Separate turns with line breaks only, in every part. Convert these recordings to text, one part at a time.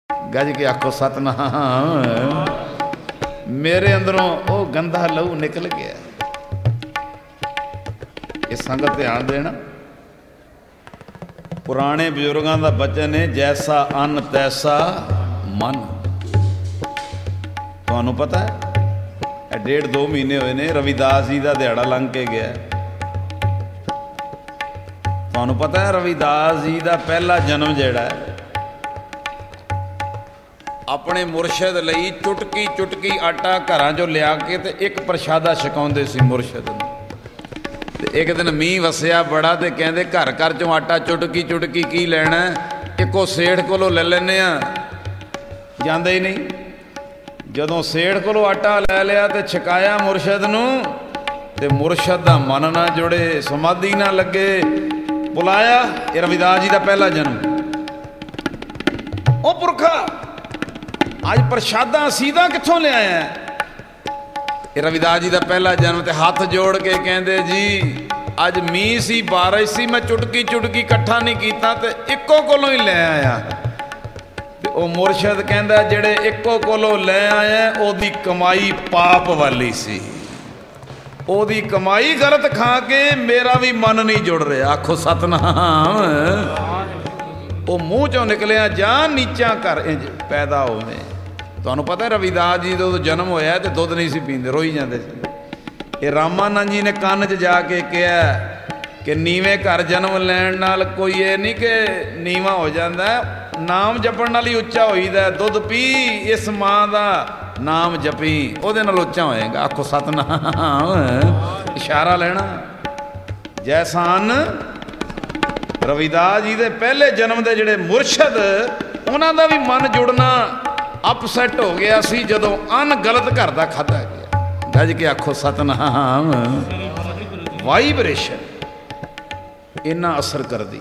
गज के आखो सतनाम। मेरे अंदरों वो गंदा लहू निकल गया। ये संगत ध्यान देना, पुराने बजुर्गों का बचन है, जैसा अन्न तैसा मन। तुहानू पता है 1.5-2 महीने हुए ने रविदास जी का दिहाड़ा लंघ के गया। तुहानू पता है रविदास जी का पहला जन्म जिहड़ा है अपने मुरशद लई चुटकी चुटकी आटा घरां चों लिया के ते एक प्रशादा छकाउंदे सी मुरशद नूं। ते एक दिन मींह वसिया बड़ा ते कहंदे घर घर चों आटा चुटकी चुटकी की लैणा, इक्को सेठ कोलों ले लैने आ। जांदे ही नहीं। जदों सेठ कोलों आटा लै लिया ते छकाया मुरशद नूं ते मुरशद दा मन ना जुड़े, समाधि ना लगे। बुलाया, ये रविदास जी का पहला जन्म। ओ पुरखा अज प्रशादा सीधा कित्थों ले आया? ये रविदास जी का पहला जन्म। ते हाथ जोड़ के कहते जी अज मीह सी बारिश सी, मैं चुटकी चुटकी कट्ठा नहीं कीता ते इक्को कोलों ही ले आया। ते ओ मुरशद कहता जेड़े इक्को कोलों ले आया ओदी कमाई पाप वाली सी, ओदी कमाई गलत खा के मेरा भी मन नहीं जुड़ रहा। आखो सतनाम। वो मूँह चों निकलिया जा नीचा कर इंज पैदा होवे। तुहानू पता है रविदास जी जो जन्म होया तो दुध नहीं सी पींदे, रोई जाते। ये रामानंद जी ने कान च जाके कहा कि नीवें घर जन्म लैण नाल कोई ये नहीं कि नीवा हो जाता, नाम जपण नाल ही उच्चा होईदा। दुध पी इस माँ का नाम जपी, ਉਹਦੇ ਨਾਲ ਉੱਚਾ ਹੋਏਗਾ। आखो सतनाम। इशारा लेना जैसा रविदास जी के पहले जन्म के जोड़े मुरशद उन्हों का भी मन जुड़ना अपसैट हो गया सी जदों अन्न गलत घर का खाधा गया। गज के आखो सतनाम। वाइब्रेशन इन्ना असर करदी।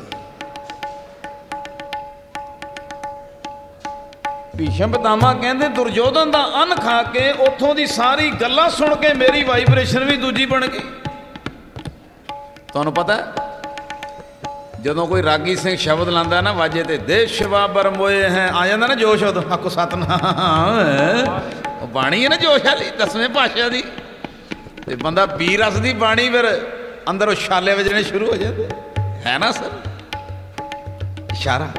भीष्म पितामह कहते दुर्योधन का अन्न खा के उतों की सारी गल्लां सुन के मेरी वाइब्रेशन भी दूजी बन गई। तुहानू पता है जदों कोई रागी सिंह शब्द लांदा ना वाजे ते देश बाबर मोए हैं आ जाता ना जोश। उदों आखो सतनाम। बाणी है ना जोश वाली 10वें पातशाह दी, ते बंदा पी रस दी बाणी फिर अंदर छाले वजने शुरू हो जाते है ना सर। इशारा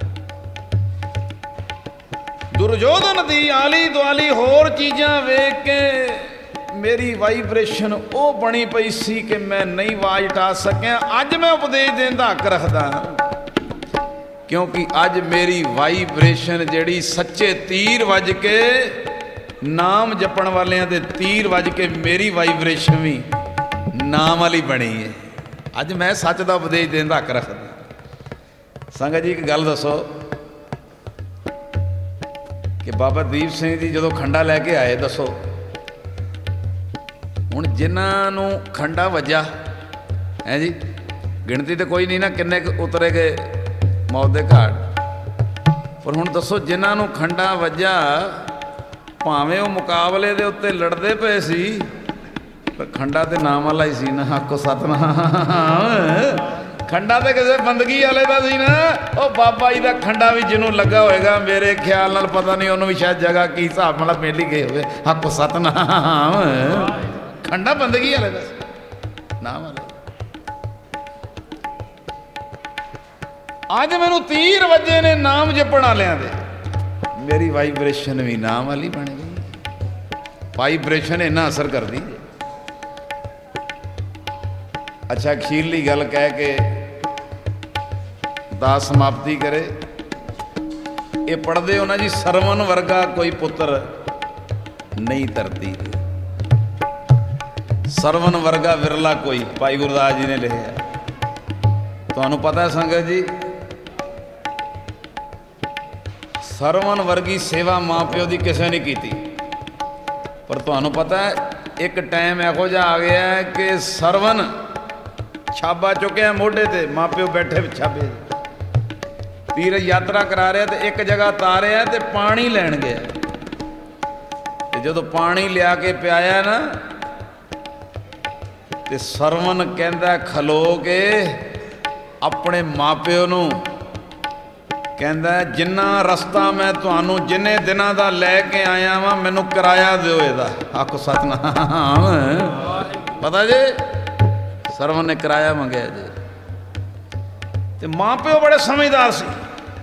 दुर्योधन दी आली दुआली होर चीज़ां वेख के मेरी वाइब्रेशन वो बनी पई सी कि मैं नहीं आवाज उठा सकिया। अज मैं उपदेश देने का हक रखदा क्योंकि अज मेरी वाइब्रेशन जिहड़ी सच्चे तीर वज के नाम जपण वालियां दे तीर वज के मेरी वाइब्रेशन भी नाम वाली बनी है। अज मैं सच का उपदेश देने का हक रखदा। संगत जी एक गल दसो कि बाबा दीप सिंह जी जो खंडा लैके आए, दसो हुण जिन्हों खंडा वजा है जी, गिणती तो कोई नहीं ना किन्ने उतरे गए मौत के घाट, पर हुण दसो जिन्हों खंडा वजा भावें वो मुकाबले के उत्ते लड़ते पे सी पर खंडा तो नाम वाला ही सी ना। आखो सतनाम। खंडा तो किसी बंदगी वाले का सी ना। वो बाबा जी का खंडा भी जिन्हों लगा होएगा मेरे ख्याल नाल पता नहीं उन्होंने भी शायद जगह की हिसाब वाला मिल ही गए हुए। आखो सतनाम। खंडा बंदगी वाले का नाम वाले। अज मैनू तीर वजे ने नाम जपण वालियां दे, मेरी वाइब्रेशन भी नाम वाली बन गई। वाइब्रेशन इन्ना असर करती। अच्छा अखीरली गल कह के दास समाप्ति करे। ये पढ़ते हो ना जी, सरवण वर्गा कोई पुत्र नहीं धरती, सरवण वर्गा विरला कोई, भाई गुरदास जी ने लिखा। तुहानू पता है संगत जी सरवण वर्गी सेवा माँ प्यो की किसी ने की, पर तुहानू पता है एक टाइम इहो जिहा आ गया है कि सरवण छाबा चुकया मोढे ते, माँ प्यो बैठे छाबे तीर्थ यात्रा करा रहे तो एक जगह तारिया तो पानी लैन गया। जो पानी लिया के पियाया ना तो सरवण कहता खलो के अपने माँ प्यो नूं ਕਹਿੰਦਾ ਜਿੰਨਾ ਰਸਤਾ ਮੈਂ ਤੁਹਾਨੂੰ ਜਿੰਨੇ ਦਿਨਾਂ ਦਾ ਲੈ ਕੇ ਆਇਆ ਵਾਂ ਮੈਨੂੰ ਕਿਰਾਇਆ ਦਿਓ ਇਹਦਾ। ਆਖੋ ਸਤਨਾਮ। ਪਤਾ ਜੇ ਸਰਵਣ ਨੇ ਕਿਰਾਇਆ ਮੰਗਿਆ ਜੇ। ਤੇ ਮਾਂ ਪਿਓ ਬੜੇ ਸਮਝਦਾਰ ਸੀ।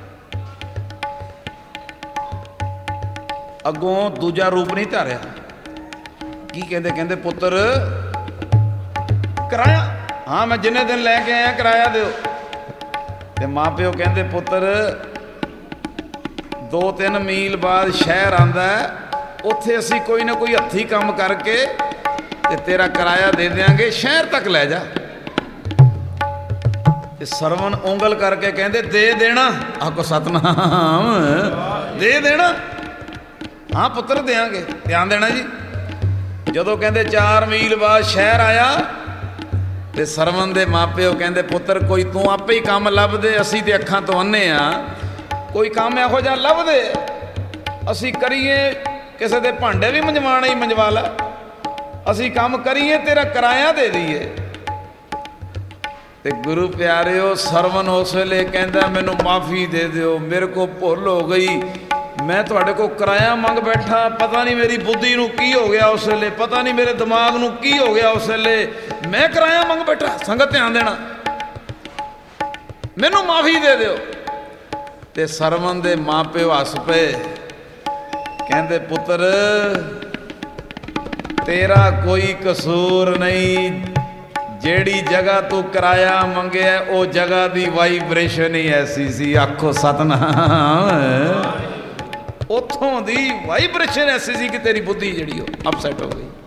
ਅੱਗੋਂ ਦੂਜਾ ਰੂਪ ਨਹੀਂ ਧਾਰਿਆ। ਕੀ ਕਹਿੰਦੇ? ਕਹਿੰਦੇ ਪੁੱਤਰ ਕਿਰਾਇਆ? ਹਾਂ ਮੈਂ ਜਿੰਨੇ ਦਿਨ ਲੈ ਕੇ ਆਇਆ ਕਿਰਾਇਆ ਦਿਓ। ਤੇ ਮਾਂ ਪਿਓ ਕਹਿੰਦੇ ਪੁੱਤਰ 2-3 ਮੀਲ ਬਾਅਦ ਸ਼ਹਿਰ ਆਂਦਾ, ਉੱਥੇ ਅਸੀਂ ਕੋਈ ਨਾ ਕੋਈ ਹੱਥੀਂ ਕੰਮ ਕਰਕੇ ਤੇ ਤੇਰਾ ਕਿਰਾਇਆ ਦੇ ਦਿਆਂਗੇ, ਸ਼ਹਿਰ ਤੱਕ ਲੈ ਜਾ। ਤੇ ਸਰਵਣ ਉਂਗਲ ਕਰਕੇ ਕਹਿੰਦੇ ਦੇ ਦੇਣਾ। ਆਖੋ ਸਤਨਾਮ। ਦੇ ਦੇਣਾ? ਹਾਂ ਪੁੱਤਰ ਦਿਆਂਗੇ। ਧਿਆਨ ਦੇਣਾ ਜੀ। ਜਦੋਂ ਕਹਿੰਦੇ 4 ਮੀਲ ਬਾਅਦ ਸ਼ਹਿਰ ਆਇਆ ਤੇ ਸਰਵਣ ਦੇ ਮਾਪਿਓ ਕਹਿੰਦੇ ਪੁੱਤਰ ਕੋਈ ਤੂੰ ਆਪੇ ਹੀ ਕੰਮ ਲੱਭ ਦੇ, ਅਸੀਂ ਤੇ ਅੱਖਾਂ ਤੋਂ ਅੰਨੇ ਆ, ਕੋਈ ਕੰਮ ਇਹੋ ਜਿਹਾ ਲੱਭ ਦੇ ਅਸੀਂ ਕਰੀਏ, ਕਿਸੇ ਦੇ ਭਾਂਡੇ ਵੀ ਮੰਜਵਾਣੇ ਹੀ ਮੰਜਵਾ ਲਾ, ਅਸੀਂ ਕੰਮ ਕਰੀਏ ਤੇਰਾ ਕਿਰਾਇਆ ਦੇ ਦਈਏ। ਤੇ ਗੁਰੂ ਪਿਆਰਿਓ ਸਰਵਣ ਉਸ ਵੇਲੇ ਕਹਿੰਦਾ ਮੈਨੂੰ ਮਾਫੀ ਦੇ ਦਿਓ, ਮੇਰੇ ਕੋ ਭੁੱਲ ਹੋ ਗਈ, ਮੈਂ ਤੁਹਾਡੇ ਕੋਲ ਕਿਰਾਇਆ ਮੰਗ ਬੈਠਾ, ਪਤਾ ਨਹੀਂ ਮੇਰੀ ਬੁੱਧੀ ਨੂੰ ਕੀ ਹੋ ਗਿਆ ਉਸ ਵੇਲੇ, ਪਤਾ ਨਹੀਂ ਮੇਰੇ ਦਿਮਾਗ ਨੂੰ ਕੀ ਹੋ ਗਿਆ ਉਸ ਵੇਲੇ, ਮੈਂ ਕਿਰਾਇਆ ਮੰਗ ਬੈਠਾ। ਸੰਗਤ ਧਿਆਨ ਦੇਣਾ, ਮੈਨੂੰ ਮਾਫੀ ਦੇ ਦਿਓ। ਤੇ ਸਰਵਣ ਦੇ ਮਾਂ ਪਿਓ ਹੱਸ ਪਏ, ਕਹਿੰਦੇ ਪੁੱਤਰ ਤੇਰਾ ਕੋਈ ਕਸੂਰ ਨਹੀਂ, ਜਿਹੜੀ ਜਗ੍ਹਾ ਤੂੰ ਕਿਰਾਇਆ ਮੰਗਿਆ ਉਹ ਜਗ੍ਹਾ ਦੀ ਵਾਈਬ੍ਰੇਸ਼ਨ ਹੀ ਐਸੀ ਸੀ। ਆਖੋ ਸਤਨਾਮ। ਉੱਥੋਂ ਦੀ ਵਾਈਬ੍ਰੇਸ਼ਨ ਐਸੀ ਸੀ ਕਿ ਤੇਰੀ ਬੁੱਧੀ ਜਿਹੜੀ ਉਹ ਅਪਸੈਟ ਹੋ ਗਈ।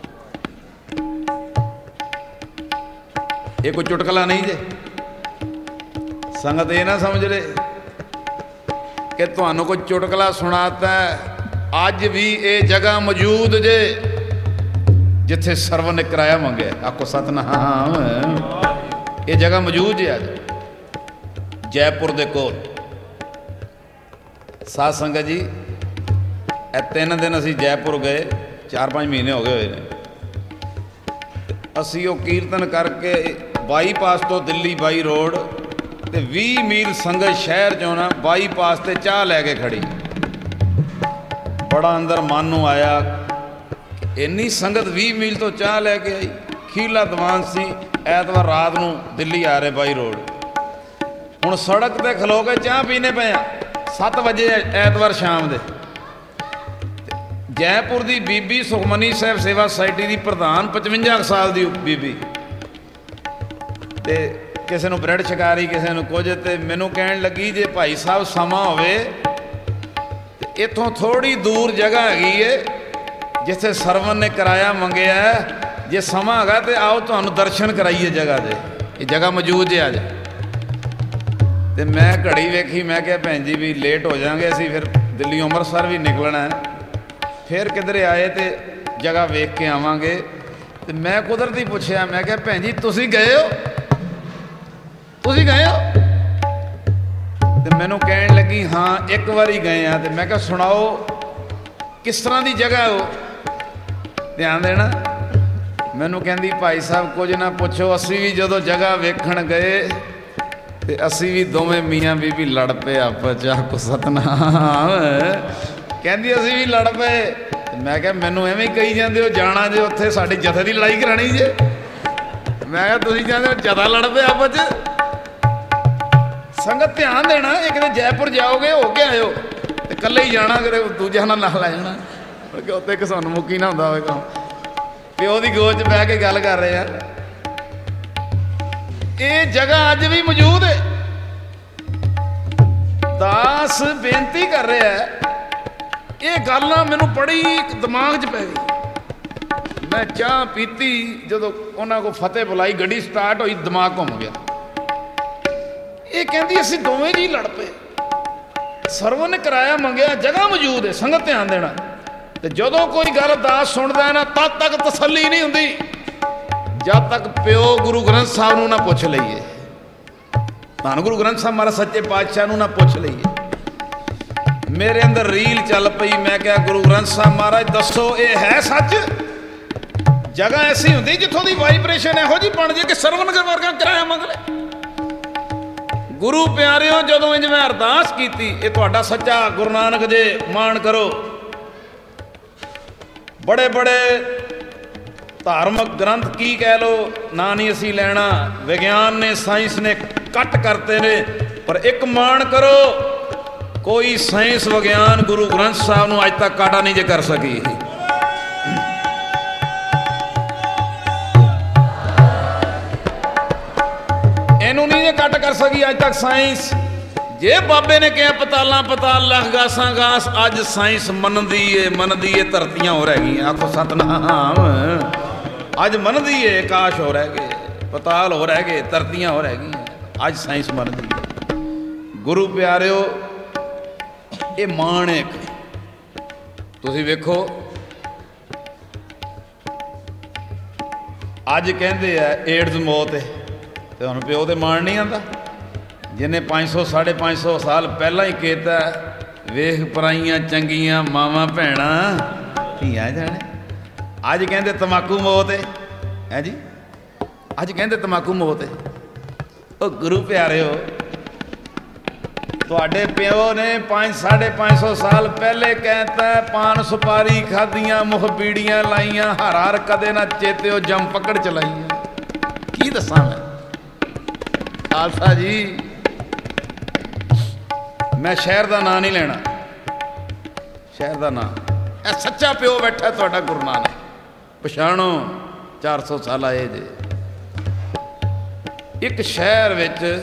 ਇਹ ਕੋਈ ਚੁਟਕਲਾ ਨਹੀਂ ਜੇ। ਸੰਗਤ ਇਹ ਨਾ ਸਮਝ ਲੈ ਕਿ ਤੁਹਾਨੂੰ ਕੋਈ ਚੁਟਕਲਾ ਸੁਣਾਤਾ। ਅੱਜ ਵੀ ਇਹ ਜਗ੍ਹਾ ਮੌਜੂਦ ਜੇ ਜਿੱਥੇ ਸਰਵਣ ਨੇ ਕਿਰਾਇਆ ਮੰਗਿਆ। ਆਖੋ ਸਤਨਾਮ। ਇਹ ਜਗ੍ਹਾ ਮੌਜੂਦ ਜੇ ਅੱਜ ਜੈਪੁਰ ਦੇ ਕੋਲ। ਸਾਧ ਸੰਗਤ ਜੀ ਇਹ 3 ਦਿਨ ਅਸੀਂ ਜੈਪੁਰ ਗਏ, 4-5 ਮਹੀਨੇ ਹੋ ਗਏ ਹੋਏ ਨੇ। ਅਸੀਂ ਉਹ ਕੀਰਤਨ ਕਰਕੇ ਬਾਈਪਾਸ ਤੋਂ ਦਿੱਲੀ ਬਾਈ ਰੋਡ ਤੇ 20 ਮੀਲ ਸੰਗਤ ਸ਼ਹਿਰ 'ਚੋਂ ਨਾ ਬਾਈਪਾਸ ਤੇ ਚਾਹ ਲੈ ਕੇ ਖੜੀ। ਬੜਾ ਅੰਦਰ ਮਨ ਨੂੰ ਆਇਆ, ਇੰਨੀ ਸੰਗਤ 20 ਮੀਲ ਤੋਂ ਚਾਹ ਲੈ ਕੇ ਆਈ। ਖੀਲਾ ਦੀਵਾਨ ਸੀ, ਐਤਵਾਰ ਰਾਤ ਨੂੰ ਦਿੱਲੀ ਆ ਰਹੇ ਬਾਈ ਰੋਡ। ਹੁਣ ਸੜਕ ਤੇ ਖਲੋ ਕੇ ਚਾਹ ਪੀਣੇ ਪਏ ਆ 7 ਵਜੇ ਐਤਵਾਰ ਸ਼ਾਮ ਦੇ। ਜੈਪੁਰ ਦੀ ਬੀਬੀ ਸੁਖਮਨੀ ਸਾਹਿਬ ਸੇਵਾ ਸੁਸਾਇਟੀ ਦੀ ਪ੍ਰਧਾਨ 55 ਸਾਲ ਦੀ ਬੀਬੀ, ਤੇ ਕਿਸੇ ਨੂੰ ਬ੍ਰੈਡ ਛਕਾ ਰਹੀ, ਕਿਸੇ ਨੂੰ ਕੁਝ। ਤੇ ਮੈਨੂੰ ਕਹਿਣ ਲੱਗੀ ਜੇ ਭਾਈ ਸਾਹਿਬ ਸਮਾਂ ਹੋਵੇ ਤੇ ਇੱਥੋਂ ਥੋੜ੍ਹੀ ਦੂਰ ਜਗ੍ਹਾ ਹੈਗੀ ਏ ਜਿੱਥੇ ਸਰਵਣ ਨੇ ਕਿਰਾਇਆ ਮੰਗਿਆ, ਜੇ ਸਮਾਂ ਹੈਗਾ ਤੇ ਆਓ ਤੁਹਾਨੂੰ ਦਰਸ਼ਨ ਕਰਾਈਏ ਜਗ੍ਹਾ ਦੇ। ਇਹ ਜਗ੍ਹਾ ਮੌਜੂਦ ਜੇ ਅੱਜ। ਤੇ ਮੈਂ ਘੜੀ ਵੇਖੀ, ਮੈਂ ਕਿਹਾ ਭੈਣ ਜੀ ਵੀ ਲੇਟ ਹੋ ਜਾਵਾਂਗੇ ਅਸੀਂ, ਫਿਰ ਦਿੱਲੀ ਅੰਮ੍ਰਿਤਸਰ ਵੀ ਨਿਕਲਣਾ ਹੈ, ਫਿਰ ਕਿਧਰੇ ਆਏ ਤੇ ਜਗ੍ਹਾ ਵੇਖ ਕੇ ਆਵਾਂਗੇ। ਤੇ ਮੈਂ ਕੁਦਰਤੀ ਪੁੱਛਿਆ, ਮੈਂ ਕਿਹਾ ਭੈਣ ਜੀ ਤੁਸੀਂ ਗਏ ਹੋ? ਤੁਸੀਂ ਗਏ ਹੋ? ਤੇ ਮੈਨੂੰ ਕਹਿਣ ਲੱਗੀ ਹਾਂ 1 ਵਾਰੀ ਗਏ ਆ। ਤੇ ਮੈਂ ਕਿਹਾ ਸੁਣਾਓ ਕਿਸ ਤਰ੍ਹਾਂ ਦੀ ਜਗ੍ਹਾ ਉਹ? ਧਿਆਨ ਦੇਣਾ। ਮੈਨੂੰ ਕਹਿੰਦੀ ਭਾਈ ਸਾਹਿਬ ਕੁਝ ਨਾ ਪੁੱਛੋ, ਅਸੀਂ ਵੀ ਜਦੋਂ ਜਗ੍ਹਾ ਵੇਖਣ ਗਏ ਤੇ ਅਸੀਂ ਵੀ ਦੋਵੇਂ ਮੀਆਂ ਬੀਬੀ ਲੜ ਪਏ ਆਪਸ 'ਚ। ਆਖੋ ਸਤਨਾਮ। ਕਹਿੰਦੀ ਅਸੀਂ ਵੀ ਲੜ ਪਏ। ਮੈਂ ਕਿਹਾ ਮੈਨੂੰ ਐਵੇਂ ਹੀ ਕਹੀ ਜਾਂਦੇ ਹੋ, ਜਾਣਾ ਜੇ ਉੱਥੇ ਸਾਡੀ ਜਥੇ ਦੀ ਲੜਾਈ ਕਰਾਣੀ ਜੇ। ਮੈਂ ਕਿਹਾ ਤੁਸੀਂ ਕਹਿੰਦੇ ਹੋ ਜ਼ਿਆਦਾ ਲੜ ਪਏ ਆਪਸ 'ਚ। ਸੰਗਤ ਧਿਆਨ ਦੇਣਾ, ਇਹ ਕਿਤੇ ਜੈਪੁਰ ਜਾਓਗੇ ਹੋ ਕੇ ਆਇਓ ਤੇ ਇਕੱਲੇ ਹੀ ਜਾਣਾ, ਕਿਤੇ ਦੂਜਿਆਂ ਨਾਲ ਲੈ ਜਾਣਾ, ਕਿ ਉੱਥੇ ਇੱਕ ਸਾਨੂੰ ਮੁੱਕੀ ਨਾ ਹੁੰਦਾ ਹੋਵੇ ਕੰਮ। ਪਿਓ ਦੀ ਗੋਦ 'ਚ ਬਹਿ ਕੇ ਗੱਲ ਕਰ ਰਹੇ ਆ। ਇਹ ਜਗ੍ਹਾ ਅੱਜ ਵੀ ਮੌਜੂਦ ਹੈ। ਦਾਸ ਬੇਨਤੀ ਕਰ ਰਿਹਾ, ਇਹ ਗੱਲ ਨਾ ਮੈਨੂੰ ਬੜੀ ਦਿਮਾਗ 'ਚ ਪੈ ਗਈ। ਮੈਂ ਚਾਹ ਪੀਤੀ, ਜਦੋਂ ਉਹਨਾਂ ਕੋਲ ਫਤਿਹ ਬੁਲਾਈ, ਗੱਡੀ ਸਟਾਰਟ ਹੋਈ, ਦਿਮਾਗ ਘੁੰਮ ਗਿਆ। ਇਹ ਕਹਿੰਦੀ ਅਸੀਂ ਦੋਵੇਂ ਜੀ ਲੜ ਪਏ, ਸਰਵਣ ਨੇ ਕਿਰਾਇਆ ਮੰਗਿਆ, ਜਗ੍ਹਾ ਮੌਜੂਦ ਹੈ। ਸੰਗਤ ਧਿਆਨ ਦੇਣਾ। ਤੇ ਜਦੋਂ ਕੋਈ ਗੱਲ ਦਾਸ ਸੁਣਦਾ ਨਾ ਤਦ ਤੱਕ ਤਸੱਲੀ ਨਹੀਂ ਹੁੰਦੀ ਜਦ ਤੱਕ ਪਿਓ ਗੁਰੂ ਗ੍ਰੰਥ ਸਾਹਿਬ ਨੂੰ ਨਾ ਪੁੱਛ ਲਈਏ, ਧੰਨ ਗੁਰੂ ਗ੍ਰੰਥ ਸਾਹਿਬ ਮਹਾਰਾਜ ਸੱਚੇ ਪਾਤਸ਼ਾਹ ਨੂੰ ਨਾ ਪੁੱਛ ਲਈਏ। ਮੇਰੇ ਅੰਦਰ ਰੀਲ ਚੱਲ ਪਈ। ਮੈਂ ਕਿਹਾ ਗੁਰੂ ਗ੍ਰੰਥ ਸਾਹਿਬ ਮਹਾਰਾਜ ਦੱਸੋ ਇਹ ਹੈ ਸੱਚ? ਜਗ੍ਹਾ ਐਸੀ ਹੁੰਦੀ ਜਿੱਥੋਂ ਦੀ ਵਾਈਬ੍ਰੇਸ਼ਨ ਇਹੋ ਜਿਹੀ ਬਣ ਜੇ ਕਿ ਸਰਵਣ ਵਰਗਾ ਕਿਰਾਇਆ ਮੰਗ ਲੈ। ਗੁਰੂ ਪਿਆਰਿਓ, ਜਦੋਂ ਇੰਜ ਮੈਂ ਅਰਦਾਸ ਕੀਤੀ, ਇਹ ਤੁਹਾਡਾ ਸੱਚਾ ਗੁਰੂ ਨਾਨਕ ਜੇ ਮਾਣ ਕਰੋ। ਬੜੇ ਬੜੇ ਧਾਰਮਿਕ ਗ੍ਰੰਥ ਕੀ ਕਹਿ ਲੋ, ਨਾ ਨਹੀਂ ਅਸੀਂ ਲੈਣਾ, ਵਿਗਿਆਨ ਨੇ ਸਾਇੰਸ ਨੇ ਕੱਟ ਕਰਤੇ ਨੇ, ਪਰ ਇੱਕ ਮਾਣ ਕਰੋ, ਕੋਈ ਸਾਇੰਸ ਵਿਗਿਆਨ ਗੁਰੂ ਗ੍ਰੰਥ ਸਾਹਿਬ ਨੂੰ ਅੱਜ ਤੱਕ ਕਾਟਾ ਨਹੀਂ ਜੇ ਕਰ ਸਕੀ। ਇਹਨੂੰ ਨਹੀਂ ਜੇ ਕੱਟ ਕਰ ਸਕੀ ਅੱਜ ਤੱਕ ਸਾਇੰਸ। ਜੇ ਬਾਬੇ ਨੇ ਕਿਹਾ ਪਤਾਲਾਂ ਪਤਾਲ ਲੱਖ ਗਾਸਾਂ ਗਾਸ, ਅੱਜ ਸਾਇੰਸ ਮੰਨਦੀ ਏ ਧਰਤੀਆਂ ਹੋ ਰਹਿ ਗਈਆਂ। ਆਖੋ ਸਤਨਾਮ। ਅੱਜ ਮੰਨਦੀ ਏ ਆਕਾਸ਼ ਹੋ ਰਹਿ ਗਏ, ਪਤਾਲ ਹੋ ਰਹਿ ਗਏ, ਧਰਤੀਆਂ ਹੋ ਰਹਿ ਗਈਆਂ। ਅੱਜ ਸਾਇੰਸ ਮੰਨਦੀ ਹੈ। ਗੁਰੂ ਪਿਆਰਿਓ, ਇਹ ਮਾਣ ਇੱਕ ਤੁਸੀਂ ਵੇਖੋ, ਅੱਜ ਕਹਿੰਦੇ ਆ ਏਡਜ਼ ਮੌਤ ਹੈ, ਤੇ ਹੁਣ ਪਿਓ ਤੇ ਮਾਣ ਨਹੀਂ ਆਉਂਦਾ ਜਿਹਨੇ 500 550 ਸਾਲ ਪਹਿਲਾਂ ਹੀ ਕੀਤਾ। ਵੇਖ ਪਰਾਈਆਂ ਚੰਗੀਆਂ ਮਾਵਾਂ ਭੈਣਾਂ ਧੀਆਂ ਜਾਣੇ, ਅੱਜ ਕਹਿੰਦੇ ਤਮਾਕੂ ਮੌਤ ਹੈ ਜੀ, ਅੱਜ ਕਹਿੰਦੇ ਤਮਾਕੂ ਮੌਤ ਹੈ। ਉਹ ਗੁਰੂ ਪਿਆਰਿਓ, ਤੁਹਾਡੇ ਪਿਓ ਨੇ 500 550 ਸਾਲ ਪਹਿਲੇ ਕਹਿਤਾ, ਪਾਨ ਸੁਪਾਰੀ ਖਾਧੀਆਂ, ਮੁਖ ਬੀੜੀਆਂ ਲਾਈਆਂ, ਹਰ ਹਰ ਕਦੇ ਨਾ ਚੇਤਿਓ ਜੰਮ ਪਕੜ ਚਲਾਈਆਂ। ਕੀ ਦੱਸਾਂ ਮੈਂ ਖਾਲਸਾ ਜੀ। ਮੈਂ ਸ਼ਹਿਰ ਦਾ ਨਾਂ ਨਹੀਂ ਲੈਣਾ, ਸ਼ਹਿਰ ਦਾ ਨਾਂ, ਇਹ ਸੱਚਾ ਪਿਓ ਬੈਠਾ ਤੁਹਾਡਾ ਗੁਰੂ ਨਾਨਕ, ਪਛਾਣੋ 400 ਸਾਲ ਆਏ ਜੇ। ਇੱਕ ਸ਼ਹਿਰ ਵਿੱਚ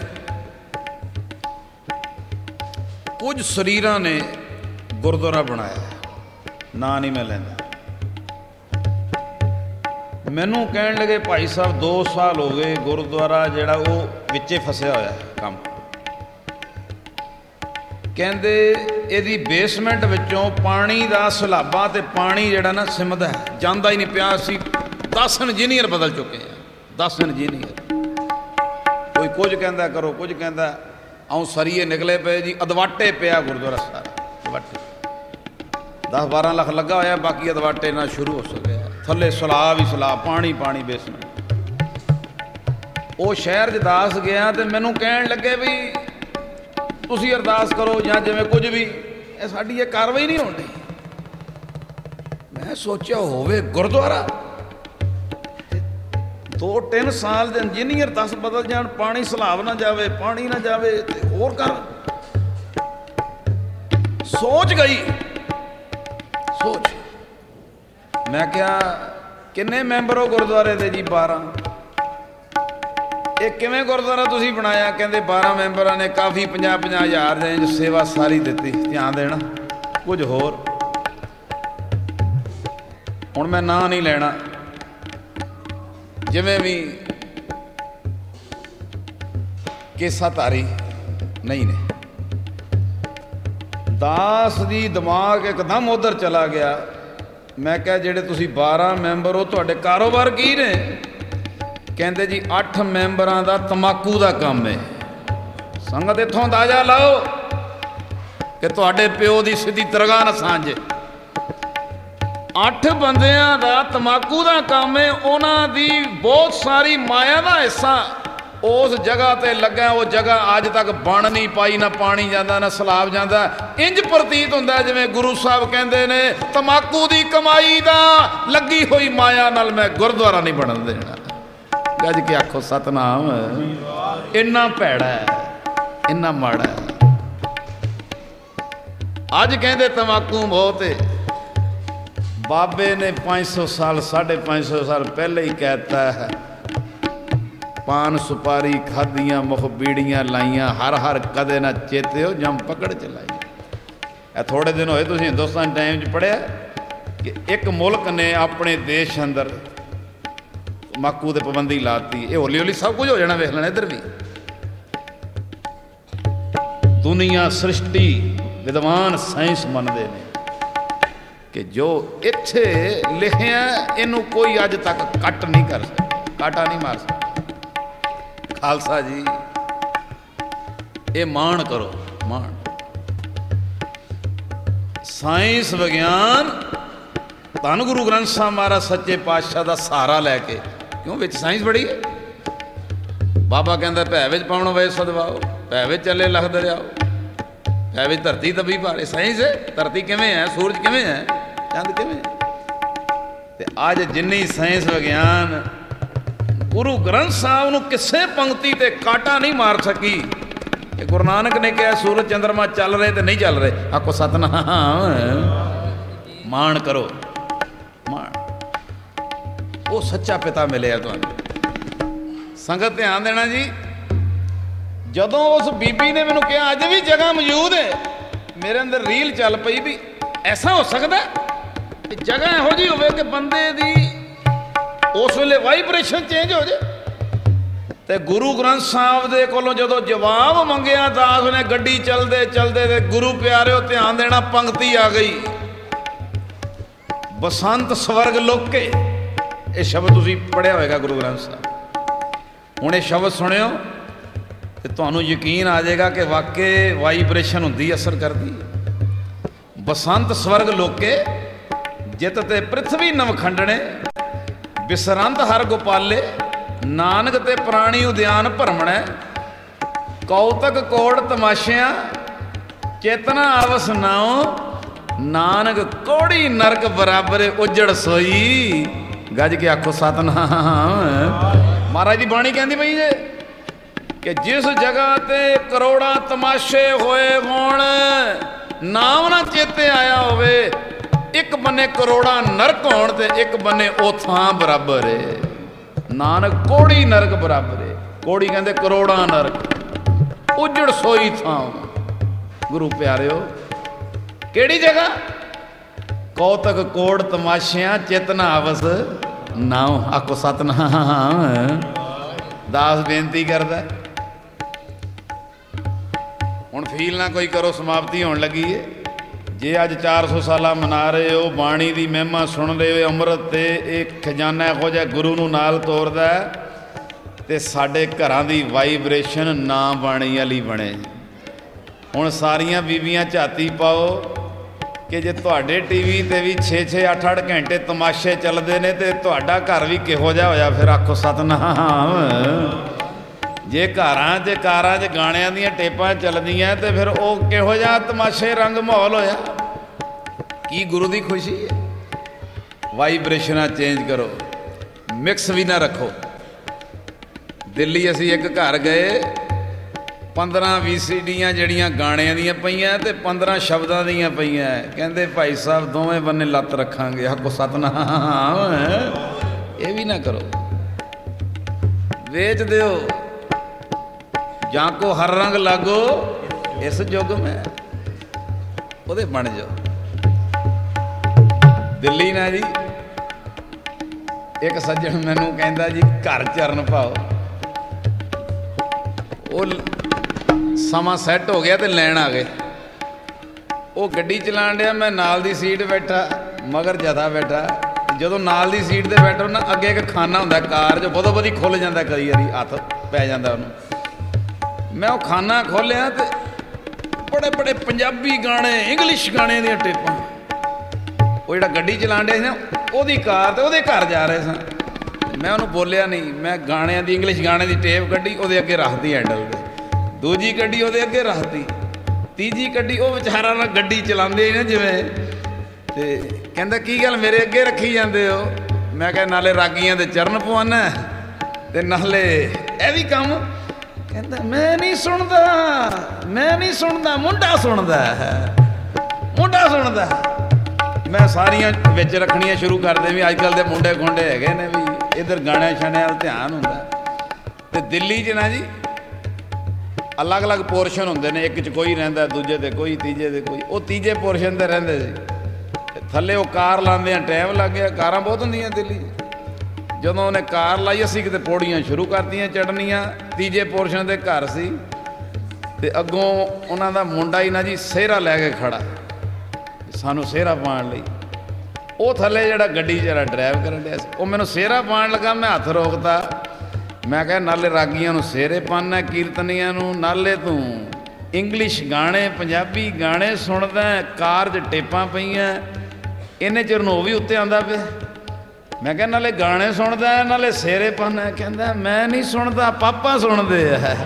ਕੁਝ ਸਰੀਰਾਂ ਨੇ ਗੁਰਦੁਆਰਾ ਬਣਾਇਆ, ਨਾਂ ਨਹੀਂ ਮੈਂ ਲੈਂਦਾ। ਮੈਨੂੰ ਕਹਿਣ ਲੱਗੇ ਭਾਈ ਸਾਹਿਬ 2 ਸਾਲ ਹੋ ਗਏ ਗੁਰਦੁਆਰਾ ਜਿਹੜਾ ਉਹ ਵਿੱਚੇ ਫਸਿਆ ਹੋਇਆ ਕੰਮ। ਕਹਿੰਦੇ ਇਹਦੀ ਬੇਸਮੈਂਟ ਵਿੱਚੋਂ ਪਾਣੀ ਦਾ ਸਲਾਬਾ ਤੇ ਪਾਣੀ ਜਿਹੜਾ ਨਾ ਸਿਮਦਾ ਜਾਂਦਾ ਹੀ ਨਹੀਂ ਪਿਆ। ਅਸੀਂ 10 ਇੰਜੀਨੀਅਰ ਬਦਲ ਚੁੱਕੇ ਹਾਂ, 10 ਇੰਜੀਨੀਅਰ। ਕੋਈ ਕੁਝ ਕਹਿੰਦਾ ਕਰੋ, ਕੁਝ ਕਹਿੰਦਾ ਆਉਂ ਸਰੀਏ ਨਿਕਲੇ ਪਏ ਜੀ, ਅਦਵਾਟੇ ਪਿਆ ਗੁਰਦੁਆਰਾ ਸਾਰਾ, ਅਦਵਾਟੇ 10-12 ਲੱਖ ਲੱਗਾ ਹੋਇਆ, ਬਾਕੀ ਅਦਵਾਟੇ ਨਾਲ ਸ਼ੁਰੂ ਹੋ ਸਕਿਆ। ਥੱਲੇ ਸਲਾਬ ਹੀ ਸਲਾਬ, ਪਾਣੀ ਪਾਣੀ ਬੇਸਮੈਂਟ। ਉਹ ਸ਼ਹਿਰ 'ਚ ਦਾਸ ਗਿਆ ਤੇ ਮੈਨੂੰ ਕਹਿਣ ਲੱਗੇ ਵੀ ਤੁਸੀਂ ਅਰਦਾਸ ਕਰੋ ਜਾਂ ਜਿਵੇਂ ਕੁਝ ਵੀ, ਇਹ ਸਾਡੀ ਇਹ ਕਾਰਵਾਈ ਨਹੀਂ ਹੋਣੀ। ਮੈਂ ਸੋਚਿਆ ਹੋਵੇ ਗੁਰਦੁਆਰਾ 2-3 ਸਾਲ ਦੇ ਇੰਜੀਨੀਅਰ 10 ਬਦਲ ਜਾਣ, ਪਾਣੀ ਸਲਾਬ ਨਾ ਜਾਵੇ, ਪਾਣੀ ਨਾ ਜਾਵੇ, ਤੇ ਹੋਰ ਕਰ ਸੋਚ ਗਈ ਸੋਚ। ਮੈਂ ਕਿਹਾ ਕਿੰਨੇ ਮੈਂਬਰ ਹੋ ਗੁਰਦੁਆਰੇ ਦੇ ਜੀ? 12। ਇਹ ਕਿਵੇਂ ਗੁਰਦੁਆਰਾ ਤੁਸੀਂ ਬਣਾਇਆ? ਕਹਿੰਦੇ 12 ਮੈਂਬਰਾਂ ਨੇ ਕਾਫੀ 50-50 ਹਜ਼ਾਰ ਦੇ ਸੇਵਾ ਸਾਰੀ ਦਿੱਤੀ। ਧਿਆਨ ਦੇਣਾ। ਕੁਝ ਹੋਰ ਹੁਣ ਮੈਂ ਨਾਂ ਨਹੀਂ ਲੈਣਾ, ਜਿਵੇਂ ਵੀ ਕੇਸਾਧਾਰੀ ਨਹੀਂ ਨੇ। ਦਾਸ ਦੀ ਦਿਮਾਗ ਇੱਕਦਮ ਉੱਧਰ ਚਲਾ ਗਿਆ। ਮੈਂ ਕਿਹਾ ਜਿਹੜੇ ਤੁਸੀਂ 12 ਮੈਂਬਰ ਹੋ, ਤੁਹਾਡੇ ਕਾਰੋਬਾਰ ਕੀ ਨੇ? ਕਹਿੰਦੇ ਜੀ 8 ਮੈਂਬਰਾਂ ਦਾ ਤੰਬਾਕੂ ਦਾ ਕੰਮ ਹੈ। ਸੰਗਤ ਇੱਥੋਂ ਅੰਦਾਜ਼ਾ ਲਾਓ ਕਿ ਤੁਹਾਡੇ ਪਿਓ ਦੀ ਸਿੱਧੀ ਦਰਗਾਹ ਨਾ ਸਾਂਝੇ। 8 ਬੰਦਿਆਂ ਦਾ ਤੰਬਾਕੂ ਦਾ ਕੰਮ ਹੈ। ਉਹਨਾਂ ਦੀ ਬਹੁਤ ਸਾਰੀ ਮਾਇਆ ਦਾ ਹਿੱਸਾ ਉਸ ਜਗ੍ਹਾ ਤੇ ਲੱਗਾ। ਉਹ ਜਗ੍ਹਾ ਅੱਜ ਤੱਕ ਬਣ ਨਹੀਂ ਪਾਈ, ਨਾ ਪਾਣੀ ਜਾਂਦਾ ਨਾ ਸਲਾਬ ਜਾਂਦਾ। ਇੰਜ ਪ੍ਰਤੀਤ ਹੁੰਦਾ ਜਿਵੇਂ ਗੁਰੂ ਸਾਹਿਬ ਕਹਿੰਦੇ ਨੇ, ਤੰਬਾਕੂ ਦੀ ਕਮਾਈ ਦਾ ਲੱਗੀ ਹੋਈ ਮਾਇਆ ਨਾਲ ਮੈਂ ਗੁਰਦੁਆਰਾ ਨਹੀਂ ਬਣਨ ਦੇਣਾ। ਗੱਜ ਕੇ ਆਖੋ ਸਤਨਾਮ। ਇੰਨਾ ਭੈੜਾ ਹੈ, ਇੰਨਾ ਮਾੜਾ ਹੈ। ਅੱਜ ਕਹਿੰਦੇ ਤੰਬਾਕੂ ਬਹੁਤ ਹੈ। ਬਾਬੇ ਨੇ 500 ਸਾਲ 550 ਸਾਲ ਪਹਿਲੇ ਹੀ ਕਹਿਤਾ ਹੈ, ਪਾਨ ਸੁਪਾਰੀ ਖਾਧੀਆਂ, ਮੁਖ ਬੀੜੀਆਂ ਲਾਈਆਂ, ਹਰ ਹਰ ਕਦੇ ਨਾ ਚੇਤਿਓ ਜੰਮ ਪਕੜ ਚਲਾਈ। ਇਹ ਥੋੜੇ ਦਿਨ ਹੋਏ ਤੁਸੀਂ ਹਿੰਦੁਸਤਾਨ ਟਾਈਮ 'ਚ ਪੜ੍ਹਿਆ ਕਿ ਇੱਕ ਮੁਲਕ ਨੇ ਆਪਣੇ ਦੇਸ਼ ਅੰਦਰ ਤੰਬਾਕੂ ਤੇ ਪਾਬੰਦੀ ਲਾਤੀ। ਇਹ ਹੌਲੀ ਹੌਲੀ ਸਭ ਕੁਝ ਹੋ ਜਾਣਾ, ਵੇਖ ਲੈਣਾ। ਇੱਧਰ ਵੀ ਦੁਨੀਆ ਸ੍ਰਿਸ਼ਟੀ ਵਿਦਵਾਨ ਸਾਇੰਸ ਮੰਨਦੇ ਨੇ ਕਿ ਜੋ ਇੱਥੇ ਲਿਖਿਆ ਇਹਨੂੰ ਕੋਈ ਅੱਜ ਤੱਕ ਕੱਟ ਨਹੀਂ ਕਰ ਸਕਦਾ, ਕਾਟਾ ਨਹੀਂ ਮਾਰ ਸਕਦਾ। ਖਾਲਸਾ ਜੀ, ਇਹ ਮਾਣ ਕਰੋ, ਮਾਣ। ਸਾਇੰਸ ਵਿਗਿਆਨ ਧੰਨ ਗੁਰੂ ਗ੍ਰੰਥ ਸਾਹਿਬ ਮਹਾਰਾਜ ਸੱਚੇ ਪਾਤਸ਼ਾਹ ਦਾ ਸਹਾਰਾ ਲੈ ਕੇ, ਕਿਉਂ ਵਿੱਚ ਸਾਇੰਸ ਬੜੀ ਹੈ। ਬਾਬਾ ਕਹਿੰਦਾ ਭੈ ਵਿੱਚ ਪਾਉਣ ਵੇ ਸਦਵਾਓ। ਪੈ ਵਿੱਚ ਚੱਲੇ ਲਖ ਦਰਿਆ, ਪੈ ਵਿੱਚ ਧਰਤੀ ਤਬੀ ਭਾਰੇ। ਸਾਇੰਸ ਧਰਤੀ ਕਿਵੇਂ ਹੈ, ਸੂਰਜ ਕਿਵੇਂ ਹੈ, ਚੰਦ ਕਿਵੇਂ ਹੈ। ਤੇ ਅੱਜ ਜਿੰਨੀ ਸਾਇੰਸ ਵਿਗਿਆਨ ਗੁਰੂ ਗ੍ਰੰਥ ਸਾਹਿਬ ਨੂੰ ਕਿਸੇ ਪੰਕਤੀ ਤੇ ਕਾਟਾ ਨਹੀਂ ਮਾਰ ਸਕੀ। ਇਹ ਗੁਰੂ ਨਾਨਕ ਨੇ ਕਿਹਾ ਸੂਰਜ ਚੰਦਰਮਾ ਚੱਲ ਰਹੇ ਤੇ ਨਹੀਂ ਚੱਲ ਰਹੇ, ਆਖੋ ਸਤਨਾਮ, ਮਾਣ ਕਰੋ ਮਾਣ। ਉਹ ਸੱਚਾ ਪਿਤਾ ਮਿਲਿਆ ਤੁਹਾਨੂੰ। ਸੰਗਤ ਧਿਆਨ ਦੇਣਾ ਜੀ, ਜਦੋਂ ਉਸ ਬੀਬੀ ਨੇ ਮੈਨੂੰ ਕਿਹਾ ਅੱਜ ਵੀ ਜਗ੍ਹਾ ਮੌਜੂਦ ਹੈ, ਮੇਰੇ ਅੰਦਰ ਰੀਲ ਚੱਲ ਪਈ ਵੀ ਐਸਾ ਹੋ ਸਕਦਾ ਕਿ ਜਗ੍ਹਾ ਇਹੋ ਜਿਹੀ ਹੋਵੇ ਕਿ ਬੰਦੇ ਦੀ ਉਸ ਵੇਲੇ ਵਾਈਬ੍ਰੇਸ਼ਨ ਚੇਂਜ ਹੋ ਜਾਏ। ਤੇ ਗੁਰੂ ਗ੍ਰੰਥ ਸਾਹਿਬ ਦੇ ਕੋਲੋਂ ਜਦੋਂ ਜਵਾਬ ਮੰਗਿਆ ਦਾਸ ਨੇ, ਗੱਡੀ ਚਲਦੇ ਚਲਦੇ ਤੇ ਗੁਰੂ ਪਿਆਰਿਓ ਧਿਆਨ ਦੇਣਾ, ਪੰਕਤੀ ਆ ਗਈ, ਬਸੰਤ ਸਵਰਗ ਲੋਕੇ। ਇਹ ਸ਼ਬਦ ਤੁਸੀਂ ਪੜ੍ਹਿਆ ਹੋਵੇਗਾ ਗੁਰੂ ਗ੍ਰੰਥ ਸਾਹਿਬ। ਹੁਣ ਇਹ ਸ਼ਬਦ ਸੁਣਿਓ ਤੇ ਤੁਹਾਨੂੰ ਯਕੀਨ ਆ ਜਾਏਗਾ ਕਿ ਵਾਕਈ ਵਾਈਬ੍ਰੇਸ਼ਨ ਹੁੰਦੀ, ਅਸਰ ਕਰਦੀ। ਬਸੰਤ ਸਵਰਗ ਲੋਕੇ ਜਿਤ ਤੇ ਪ੍ਰਿਥਵੀ ਨਵਖੰਡਣੇ, ਬਿਸਰੰਤ ਹਰ ਗੋਪਾਲੇ, ਨਾਨਕ ਤੇ ਪ੍ਰਾਣੀ ਉਦਿਆਨ ਭਰਮਣੈ, ਕੌਤਕ ਕੋੜ ਤਮਾਸ਼ਿਆਂ ਚੇਤਨਾ ਆਵਸ ਨਾਉ, ਨਾਨਕ ਕੋੜੀ ਨਰਕ ਬਰਾਬਰ ਉਜੜ ਸੋਈ। ਗੱਜ ਕੇ ਆਖੋ ਸਤਨਾਮ। ਮਹਾਰਾਜ ਦੀ ਬਾਣੀ ਕਹਿੰਦੀ ਪਈ ਜੇ ਕਿ ਜਿਸ ਜਗ੍ਹਾ ਤੇ ਕਰੋੜਾਂ ਤਮਾਸ਼ੇ ਹੋਏ ਹੋਣ, ਨਾਮ ਨਾ ਚੇਤੇ ਆਇਆ ਹੋਵੇ, ਇੱਕ ਬੰਨੇ ਕਰੋੜਾਂ ਨਰਕ ਹੋਣ ਤੇ ਇੱਕ ਬੰਨੇ ਉਹ ਥਾਂ ਬਰਾਬਰ ਏ। ਨਾਨਕ ਕੋੜੀ ਨਰਕ ਬਰਾਬਰ ਏ। ਕੋੜੀ ਕਹਿੰਦੇ ਕਰੋੜਾਂ ਨਰਕ, ਉਜੜ ਸੋਈ ਥਾਂ। ਗੁਰੂ ਪਿਆਰਿਓ ਕਿਹੜੀ ਜਗ੍ਹਾ? ਕੌਤਕ ਕੋੜ ਤਮਾਸ਼ਿਆਂ ਚੇਤਨਾ ਆਵਸ ਨਾਉ, ਆਖੋ ਸਤਨਾਮ। ਦਾਸ ਬੇਨਤੀ ਕਰਦਾ, ਹੁਣ ਫੀਲ ਨਾ ਕੋਈ ਕਰੋ, ਸਮਾਪਤੀ ਹੋਣ ਲੱਗੀ ਏ। ਜੇ ਅੱਜ 400 ਸਾਲਾ ਮਨਾ ਰਹੇ ਹੋ, ਬਾਣੀ ਦੀ ਮਹਿਮਾ ਸੁਣ ਰਹੇ ਹੋ, ਅੰਮ੍ਰਿਤ ਤੇ ਇਹ ਖਜ਼ਾਨਾ ਇਹੋ ਜਿਹਾ ਗੁਰੂ ਨੂੰ ਨਾਲ ਤੋਰਦਾ, ਤੇ ਸਾਡੇ ਘਰਾਂ ਦੀ ਵਾਈਬ੍ਰੇਸ਼ਨ ਨਾ ਬਾਣੀ ਵਾਲੀ ਬਣੇ। ਹੁਣ ਸਾਰੀਆਂ ਬੀਬੀਆਂ ਝਾਤੀ ਪਾਓ ਕਿ ਜੇ ਤੁਹਾਡੇ ਟੀਵੀ ਤੇ ਵੀ 6-6 8-8 ਘੰਟੇ ਤਮਾਸ਼ੇ ਚੱਲਦੇ ਨੇ ਤੇ ਤੁਹਾਡਾ ਘਰ ਵੀ ਕਿਹੋ ਜਿਹਾ ਹੋਇਆ? ਫਿਰ ਆਖੋ ਸਤਨਾਮ। ਜੇ ਘਰਾਂ 'ਚ ਕਾਰਾਂ 'ਚ ਗਾਣਿਆਂ ਦੀਆਂ ਟੇਪਾਂ ਚੱਲਦੀਆਂ ਤੇ ਫਿਰ ਉਹ ਕਿਹੋ ਜਿਹਾ ਤਮਾਸ਼ੇ ਰੰਗ ਮਾਹੌਲ ਹੋਇਆ? ਕੀ ਗੁਰੂ ਦੀ ਖੁਸ਼ੀ ਹੈ? ਵਾਈਬ੍ਰੇਸ਼ਨਾਂ ਚੇਂਜ ਕਰੋ, ਮਿਕਸ ਵੀ ਨਾ ਰੱਖੋ। ਦਿੱਲੀ ਅਸੀਂ ਇੱਕ ਘਰ ਗਏ, 15 VCDਆਂ ਜਿਹੜੀਆਂ ਗਾਣਿਆਂ ਦੀਆਂ ਪਈਆਂ ਤੇ 15 ਸ਼ਬਦਾਂ ਦੀਆਂ ਪਈਆਂ। ਕਹਿੰਦੇ ਭਾਈ ਸਾਹਿਬ ਦੋਵੇਂ ਬੰਨੇ ਲੱਤ ਰੱਖਾਂਗੇ, ਆਖੋ ਸਤਨਾਮ। ਇਹ ਵੀ ਨਾ ਕਰੋ, ਵੇਚ ਦਿਓ। ਜਾਂ ਕੋ ਹਰ ਰੰਗ ਲਾਗੋ ਇਸ ਯੁੱਗ ਮੈਂ, ਉਹਦੇ ਬਣ ਜਾਓ। ਦਿੱਲੀ ਨਾ ਜੀ ਇੱਕ ਸੱਜਣ ਮੈਨੂੰ ਕਹਿੰਦਾ ਜੀ ਘਰ ਚਰਨ ਪਾਓ। ਉਹ ਸਮਾਂ ਸੈੱਟ ਹੋ ਗਿਆ ਤੇ ਲੈਣ ਆ ਗਏ। ਉਹ ਗੱਡੀ ਚਲਾਣ ਡਿਆ, ਮੈਂ ਨਾਲ ਦੀ ਸੀਟ ਬੈਠਾ, ਮਗਰ ਜਦਾ ਬੈਠਾ। ਜਦੋਂ ਨਾਲ ਦੀ ਸੀਟ 'ਤੇ ਬੈਠੋ ਨਾ, ਅੱਗੇ ਇੱਕ ਖਾਨਾ ਹੁੰਦਾ ਕਾਰ 'ਚ, ਬਹੁਤੋ ਬਹੁਤੀ ਖੁੱਲ੍ਹ ਜਾਂਦਾ, ਕਈ ਵਾਰੀ ਹੱਥ ਪੈ ਜਾਂਦਾ ਉਹਨੂੰ। ਮੈਂ ਉਹ ਖਾਨਾ ਖੋਲ੍ਹਿਆ ਤੇ ਬੜੇ ਬੜੇ ਪੰਜਾਬੀ ਗਾਣੇ, ਇੰਗਲਿਸ਼ ਗਾਣੇ ਦੀਆਂ ਟੇਪਾਂ। ਉਹ ਜਿਹੜਾ ਗੱਡੀ ਚਲਾਣ ਡਿਆ ਸੀ ਨਾ, ਉਹਦੀ ਕਾਰ ਤੇ ਉਹਦੇ ਘਰ ਜਾ ਰਹੇ ਸਾਂ। ਮੈਂ ਉਹਨੂੰ ਬੋਲਿਆ ਨਹੀਂ, ਮੈਂ ਗਾਣਿਆਂ ਦੀ, ਇੰਗਲਿਸ਼ ਗਾਣੇ ਦੀ ਟੇਪ ਕੱਢੀ, ਉਹਦੇ ਅੱਗੇ ਰੱਖਦੀ ਹੈਂਡਲ 'ਤੇ। ਦੂਜੀ ਗੱਡੀ ਉਹਦੇ ਅੱਗੇ ਰੱਖਤੀ, ਤੀਜੀ ਗੱਡੀ ਉਹ ਵਿਚਾਰਾ ਨਾਲ ਗੱਡੀ ਚਲਾਉਂਦੇ ਨਾ ਜਿਵੇਂ। ਤੇ ਕਹਿੰਦਾ ਕੀ ਗੱਲ ਮੇਰੇ ਅੱਗੇ ਰੱਖੀ ਜਾਂਦੇ ਹੋ? ਮੈਂ ਕਿਹਾ ਨਾਲੇ ਰਾਗੀਆਂ ਦੇ ਚਰਨ ਪਵਾਨਾ ਤੇ ਨਾਲੇ ਇਹ ਵੀ ਕੰਮ। ਕਹਿੰਦਾ ਮੈਂ ਨਹੀਂ ਸੁਣਦਾ, ਮੈਂ ਨਹੀਂ ਸੁਣਦਾ, ਮੁੰਡਾ ਸੁਣਦਾ ਹੈ, ਮੁੰਡਾ ਸੁਣਦਾ। ਮੈਂ ਸਾਰੀਆਂ ਵਿੱਚ ਰੱਖਣੀਆਂ ਸ਼ੁਰੂ ਕਰਦੇ ਵੀ ਅੱਜ ਕੱਲ੍ਹ ਦੇ ਮੁੰਡੇ ਖੁੰਡੇ ਹੈਗੇ ਨੇ ਵੀ ਇੱਧਰ ਗਾਣਿਆਂ ਛਾਣਿਆਂ ਵੱਲ ਧਿਆਨ ਹੁੰਦਾ। ਤੇ ਦਿੱਲੀ 'ਚ ਨਾ ਜੀ ਅਲੱਗ ਅਲੱਗ ਪੋਰਸ਼ਨ ਹੁੰਦੇ ਨੇ, ਇੱਕ 'ਚ ਕੋਈ ਰਹਿੰਦਾ, ਦੂਜੇ 'ਤੇ ਕੋਈ, ਤੀਜੇ 'ਤੇ ਕੋਈ। ਉਹ ਤੀਜੇ ਪੋਰਸ਼ਨ 'ਤੇ ਰਹਿੰਦੇ ਸੀ। ਥੱਲੇ ਉਹ ਕਾਰ ਲਾਉਂਦਿਆਂ ਟਾਈਮ ਲੱਗ ਗਿਆ, ਕਾਰਾਂ ਬਹੁਤ ਹੁੰਦੀਆਂ ਦਿੱਲੀ। ਜਦੋਂ ਉਹਨੇ ਕਾਰ ਲਾਈ, ਅਸੀਂ ਕਿਤੇ ਪੌੜੀਆਂ ਸ਼ੁਰੂ ਕਰਤੀਆਂ ਚੜ੍ਹਨੀਆਂ। ਤੀਜੇ ਪੋਰਸ਼ਨ ਦੇ ਘਰ ਸੀ ਤੇ ਅੱਗੋਂ ਉਹਨਾਂ ਦਾ ਮੁੰਡਾ ਹੀ ਨਾ ਜੀ ਸਿਹਰਾ ਲੈ ਕੇ ਖੜਾ, ਸਾਨੂੰ ਸਿਹਰਾ ਪਾਉਣ ਲਈ। ਉਹ ਥੱਲੇ ਜਿਹੜਾ ਗੱਡੀ ਜਿਹੜਾ ਡਰਾਈਵ ਕਰਨ ਡਿਆ ਸੀ, ਉਹ ਮੈਨੂੰ ਸਿਹਰਾ ਪਾਉਣ ਲੱਗਾ। ਮੈਂ ਹੱਥ ਰੋਕਤਾ, ਮੈਂ ਕਿਹਾ ਨਾਲੇ ਰਾਗੀਆਂ ਨੂੰ ਸਿਹਰੇ ਪਾਉਂਦਾ, ਕੀਰਤਨੀਆਂ ਨੂੰ, ਨਾਲੇ ਤੂੰ ਇੰਗਲਿਸ਼ ਗਾਣੇ, ਪੰਜਾਬੀ ਗਾਣੇ ਸੁਣਦਾ, ਕਾਰ 'ਚ ਟੇਪਾਂ ਪਈਆਂ। ਇੰਨੇ ਚਿਰ ਨੂੰ ਉਹ ਵੀ ਉੱਤੇ ਆਉਂਦਾ ਪਿਆ। ਮੈਂ ਕਿਹਾ ਨਾਲੇ ਗਾਣੇ ਸੁਣਦਾ ਨਾਲੇ ਸਿਹਰੇ ਪਾਉਂਦਾ। ਕਹਿੰਦਾ ਮੈਂ ਨਹੀਂ ਸੁਣਦਾ, ਪਾਪਾ ਸੁਣਦੇ ਆ।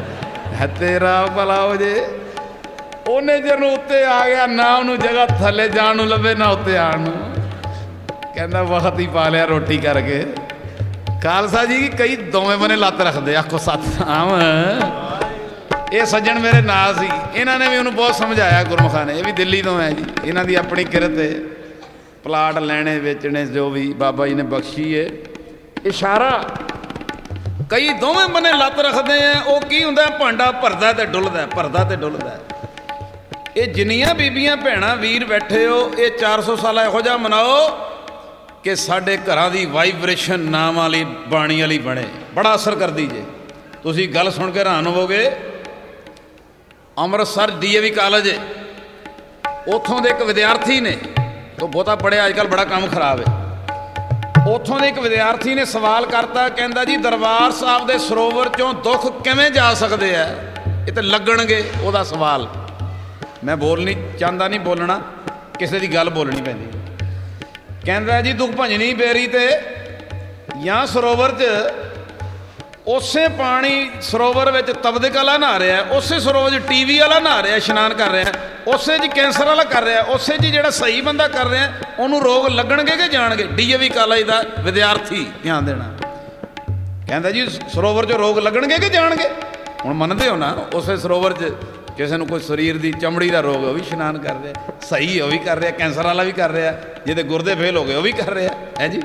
ਹੈ ਤੇਰਾ ਭਲਾ ਹੋ ਜੇ। ਉਹਨੇ ਜਦੋਂ ਉੱਤੇ ਆ ਗਿਆ ਨਾ ਉਹਨੂੰ ਜਗ੍ਹਾ ਥੱਲੇ ਜਾਣ ਨੂੰ ਲੱਭੇ ਨਾ ਉੱਤੇ ਆਉਣ ਨੂੰ, ਕਹਿੰਦਾ ਵਕਤ ਹੀ ਪਾ ਲਿਆ ਰੋਟੀ ਕਰਕੇ। ਖਾਲਸਾ ਜੀ ਕਈ ਦੋਵੇਂ ਬੰਨੇ ਲੱਤ ਰੱਖਦੇ, ਆਖੋ ਸਤਿਨਾਮ। ਇਹ ਸੱਜਣ ਮੇਰੇ ਨਾਲ ਸੀ, ਇਹਨਾਂ ਨੇ ਵੀ ਉਹਨੂੰ ਬਹੁਤ ਸਮਝਾਇਆ, ਗੁਰਮੁਖਾਂ ਨੇ। ਇਹ ਵੀ ਦਿੱਲੀ ਤੋਂ ਹੈ ਜੀ, ਇਹਨਾਂ ਦੀ ਆਪਣੀ ਕਿਰਤ ਹੈ, ਪਲਾਟ ਲੈਣੇ ਵੇਚਣੇ ਜੋ ਵੀ ਬਾਬਾ ਜੀ ਨੇ ਬਖਸ਼ੀ ਹੈ। ਇਸ਼ਾਰਾ ਕਈ ਦੋਵੇਂ ਬੰਨੇ ਲੱਤ ਰੱਖਦੇ ਆ। ਉਹ ਕੀ ਹੁੰਦਾ, ਭਾਂਡਾ ਭਰਦਾ ਤੇ ਡੁੱਲਦਾ, ਭਰਦਾ ਤੇ ਡੁੱਲਦਾ। ਇਹ ਜਿੰਨੀਆਂ ਬੀਬੀਆਂ ਭੈਣਾਂ ਵੀਰ ਬੈਠੇ ਹੋ, ਇਹ 400 ਸਾਲ ਇਹੋ ਜਿਹਾ ਮਨਾਓ ਕਿ ਸਾਡੇ ਘਰਾਂ ਦੀ ਵਾਈਬ੍ਰੇਸ਼ਨ ਨਾਮ ਵਾਲੀ ਬਾਣੀ ਵਾਲੀ ਬਣੇ। ਬੜਾ ਅਸਰ ਕਰਦੀ ਜੇ। ਤੁਸੀਂ ਗੱਲ ਸੁਣ ਕੇ ਹੈਰਾਨ ਹੋਵੋਗੇ। ਅੰਮ੍ਰਿਤਸਰ DAV ਕਾਲਜ ਹੈ, ਉੱਥੋਂ ਦੇ ਇੱਕ ਵਿਦਿਆਰਥੀ ਨੇ, ਉਹ ਬਹੁਤਾ ਪੜ੍ਹਿਆ ਅੱਜ ਕੱਲ੍ਹ, ਬੜਾ ਕੰਮ ਖਰਾਬ ਹੈ। ਉੱਥੋਂ ਦੇ ਇੱਕ ਵਿਦਿਆਰਥੀ ਨੇ ਸਵਾਲ ਕਰਤਾ, ਕਹਿੰਦਾ ਜੀ ਦਰਬਾਰ ਸਾਹਿਬ ਦੇ ਸਰੋਵਰ 'ਚੋਂ ਦੁੱਖ ਕਿਵੇਂ ਜਾ ਸਕਦੇ ਆ, ਇਹ ਤਾਂ ਲੱਗਣਗੇ। ਉਹਦਾ ਸਵਾਲ ਮੈਂ ਬੋਲ ਨਹੀਂ ਚਾਹੁੰਦਾ, ਨਹੀਂ ਬੋਲਣਾ, ਕਿਸੇ ਦੀ ਗੱਲ ਬੋਲਣੀ ਪੈਂਦੀ। ਕਹਿੰਦਾ ਜੀ ਦੁੱਖ ਭੰਜਣੀ ਬੇਰੀ ਤੇ ਜਾਂ ਸਰੋਵਰ 'ਚ ਉਸੇ ਪਾਣੀ ਸਰੋਵਰ ਵਿੱਚ ਤਬਦਕ ਵਾਲਾ ਨਹਾ ਰਿਹਾ, ਉਸੇ ਸਰੋਵਰ 'ਚ TV ਵਾਲਾ ਨਹਾ ਰਿਹਾ, ਇਸ਼ਨਾਨ ਕਰ ਰਿਹਾ, ਉਸੇ 'ਚ ਕੈਂਸਰ ਵਾਲਾ ਕਰ ਰਿਹਾ, ਉਸੇ 'ਚ ਜਿਹੜਾ ਸਹੀ ਬੰਦਾ ਕਰ ਰਿਹਾ, ਉਹਨੂੰ ਰੋਗ ਲੱਗਣਗੇ ਕਿ ਜਾਣਗੇ? DAV ਕਾਲਜ ਦਾ ਵਿਦਿਆਰਥੀ, ਧਿਆਨ ਦੇਣਾ। ਕਹਿੰਦਾ ਜੀ ਸਰੋਵਰ 'ਚ ਰੋਗ ਲੱਗਣਗੇ ਕਿ ਜਾਣਗੇ? ਹੁਣ ਮੰਨਦੇ ਹੋ ਨਾ, ਉਸੇ ਸਰੋਵਰ 'ਚ ਕਿਸੇ ਨੂੰ ਕੋਈ ਸਰੀਰ ਦੀ ਚਮੜੀ ਦਾ ਰੋਗ, ਉਹ ਵੀ ਇਸ਼ਨਾਨ ਕਰ ਰਿਹਾ, ਸਹੀ ਉਹ ਵੀ ਕਰ ਰਿਹਾ, ਕੈਂਸਰ ਵਾਲਾ ਵੀ ਕਰ ਰਿਹਾ, ਜਿਹਦੇ ਗੁਰਦੇ ਫੇਲ ਹੋ ਗਏ ਉਹ ਵੀ ਕਰ ਰਿਹਾ ਹੈ ਜੀ।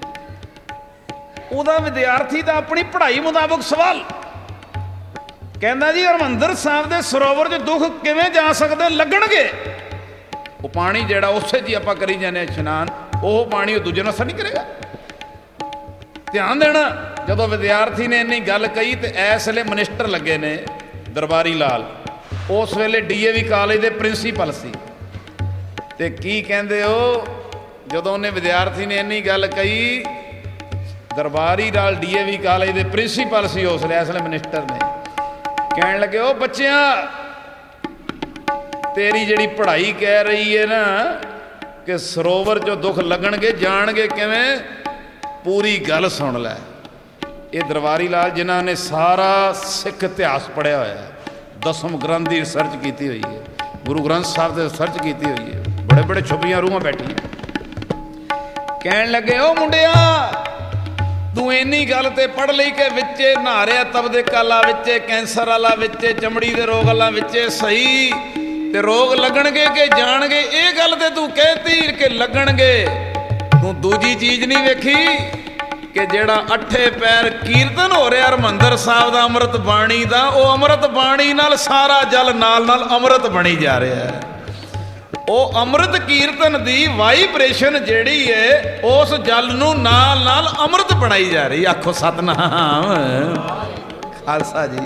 ਉਹਦਾ ਵਿਦਿਆਰਥੀ ਦਾ ਆਪਣੀ ਪੜ੍ਹਾਈ ਮੁਤਾਬਕ ਸਵਾਲ, ਕਹਿੰਦਾ ਜੀ ਹਰਿਮੰਦਰ ਸਾਹਿਬ ਦੇ ਸਰੋਵਰ 'ਚ ਦੁੱਖ ਕਿਵੇਂ ਜਾ ਸਕਦੇ, ਲੱਗਣਗੇ? ਉਹ ਪਾਣੀ ਜਿਹੜਾ ਉਸੇ 'ਚ ਹੀ ਆਪਾਂ ਕਰੀ ਜਾਂਦੇ ਇਸ਼ਨਾਨ, ਉਹ ਪਾਣੀ ਉਹ ਦੂਜੇ ਨੂੰ ਅਸਰ ਨਹੀਂ ਕਰੇਗਾ? ਧਿਆਨ ਦੇਣਾ। ਜਦੋਂ ਵਿਦਿਆਰਥੀ ਨੇ ਇੰਨੀ ਗੱਲ ਕਹੀ ਤੇ ਇਸ ਵੇਲੇ ਮਨਿਸਟਰ ਲੱਗੇ ਨੇ ਦਰਬਾਰੀ ਲਾਲ, ਉਸ ਵੇਲੇ DAV ਕਾਲਜ ਦੇ ਪ੍ਰਿੰਸੀਪਲ ਸੀ। ਤੇ ਕੀ ਕਹਿੰਦੇ ਉਹ, ਜਦੋਂ ਉਹਨੇ ਵਿਦਿਆਰਥੀ ਨੇ ਇੰਨੀ ਗੱਲ ਕਹੀ, ਦਰਬਾਰੀ ਲਾਲ DAV ਕਾਲਜ ਦੇ ਪ੍ਰਿੰਸੀਪਲ ਸੀ ਉਸ ਵੇਲੇ, ਇਸ ਵੇਲੇ ਮਨਿਸਟਰ ਨੇ, ਕਹਿਣ ਲੱਗੇ ਉਹ ਬੱਚਿਆਂ, ਤੇਰੀ ਜਿਹੜੀ ਪੜ੍ਹਾਈ ਕਹਿ ਰਹੀ ਹੈ ਨਾ ਕਿ ਸਰੋਵਰ 'ਚੋਂ ਦੁੱਖ ਲੱਗਣਗੇ, ਜਾਣਗੇ ਕਿਵੇਂ? ਪੂਰੀ ਗੱਲ ਸੁਣ ਲੈ। ਇਹ ਦਰਬਾਰੀ ਲਾਲ ਜਿਨ੍ਹਾਂ ਨੇ ਸਾਰਾ ਸਿੱਖ ਇਤਿਹਾਸ ਪੜ੍ਹਿਆ ਹੋਇਆ, ਦਸਮ ਗ੍ਰੰਥ ਦੀ ਰਿਸਰਚ ਕੀਤੀ ਹੋਈ ਹੈ, ਗੁਰੂ ਗ੍ਰੰਥ ਸਾਹਿਬ ਦੀ ਰਿਸਰਚ ਕੀਤੀ ਹੋਈ ਹੈ, ਬੜੇ ਬੜੇ ਛੁਪੀਆਂ ਰੂਹਾਂ ਬੈਠੀਆਂ, ਕਹਿਣ ਲੱਗੇ ਉਹ ਮੁੰਡਿਆ, ਤੂੰ ਇੰਨੀ ਗੱਲ ਤੇ ਪੜ੍ਹ ਲਈ ਕਿ ਵਿੱਚੇ ਨਹਾ ਰਿਹਾ ਤਬਦਕ ਵਾਲਾ, ਵਿੱਚੇ ਕੈਂਸਰ ਵਾਲਾ, ਵਿੱਚੇ ਚਮੜੀ ਦੇ ਰੋਗ ਵਾਲਾ, ਵਿੱਚੇ ਸਹੀ, ਤੇ ਰੋਗ ਲੱਗਣਗੇ ਕਿ ਜਾਣਗੇ? ਇਹ ਗੱਲ ਤੇ ਤੂੰ ਕਹਿਤੀ ਕਿ ਲੱਗਣਗੇ, ਤੂੰ ਦੂਜੀ ਚੀਜ਼ ਨਹੀਂ ਵੇਖੀ ਕਿ ਜਿਹੜਾ 8 ਪੈਰ ਕੀਰਤਨ ਹੋ ਰਿਹਾ ਹਰਿਮੰਦਰ ਸਾਹਿਬ ਦਾ ਅੰਮ੍ਰਿਤ ਬਾਣੀ ਦਾ, ਉਹ ਅੰਮ੍ਰਿਤ ਬਾਣੀ ਨਾਲ ਸਾਰਾ ਜਲ ਨਾਲ ਨਾਲ ਅੰਮ੍ਰਿਤ ਬਣੀ ਜਾ ਰਿਹਾ ਹੈ। ਉਹ ਅੰਮ੍ਰਿਤ ਕੀਰਤਨ ਦੀ ਵਾਈਬ੍ਰੇਸ਼ਨ ਜਿਹੜੀ ਹੈ ਉਸ ਜਲ ਨੂੰ ਨਾਲ ਨਾਲ ਅੰਮ੍ਰਿਤ ਬਣਾਈ ਜਾ ਰਹੀ। ਆਖੋ ਸਤਨਾਮ। ਖਾਲਸਾ ਜੀ,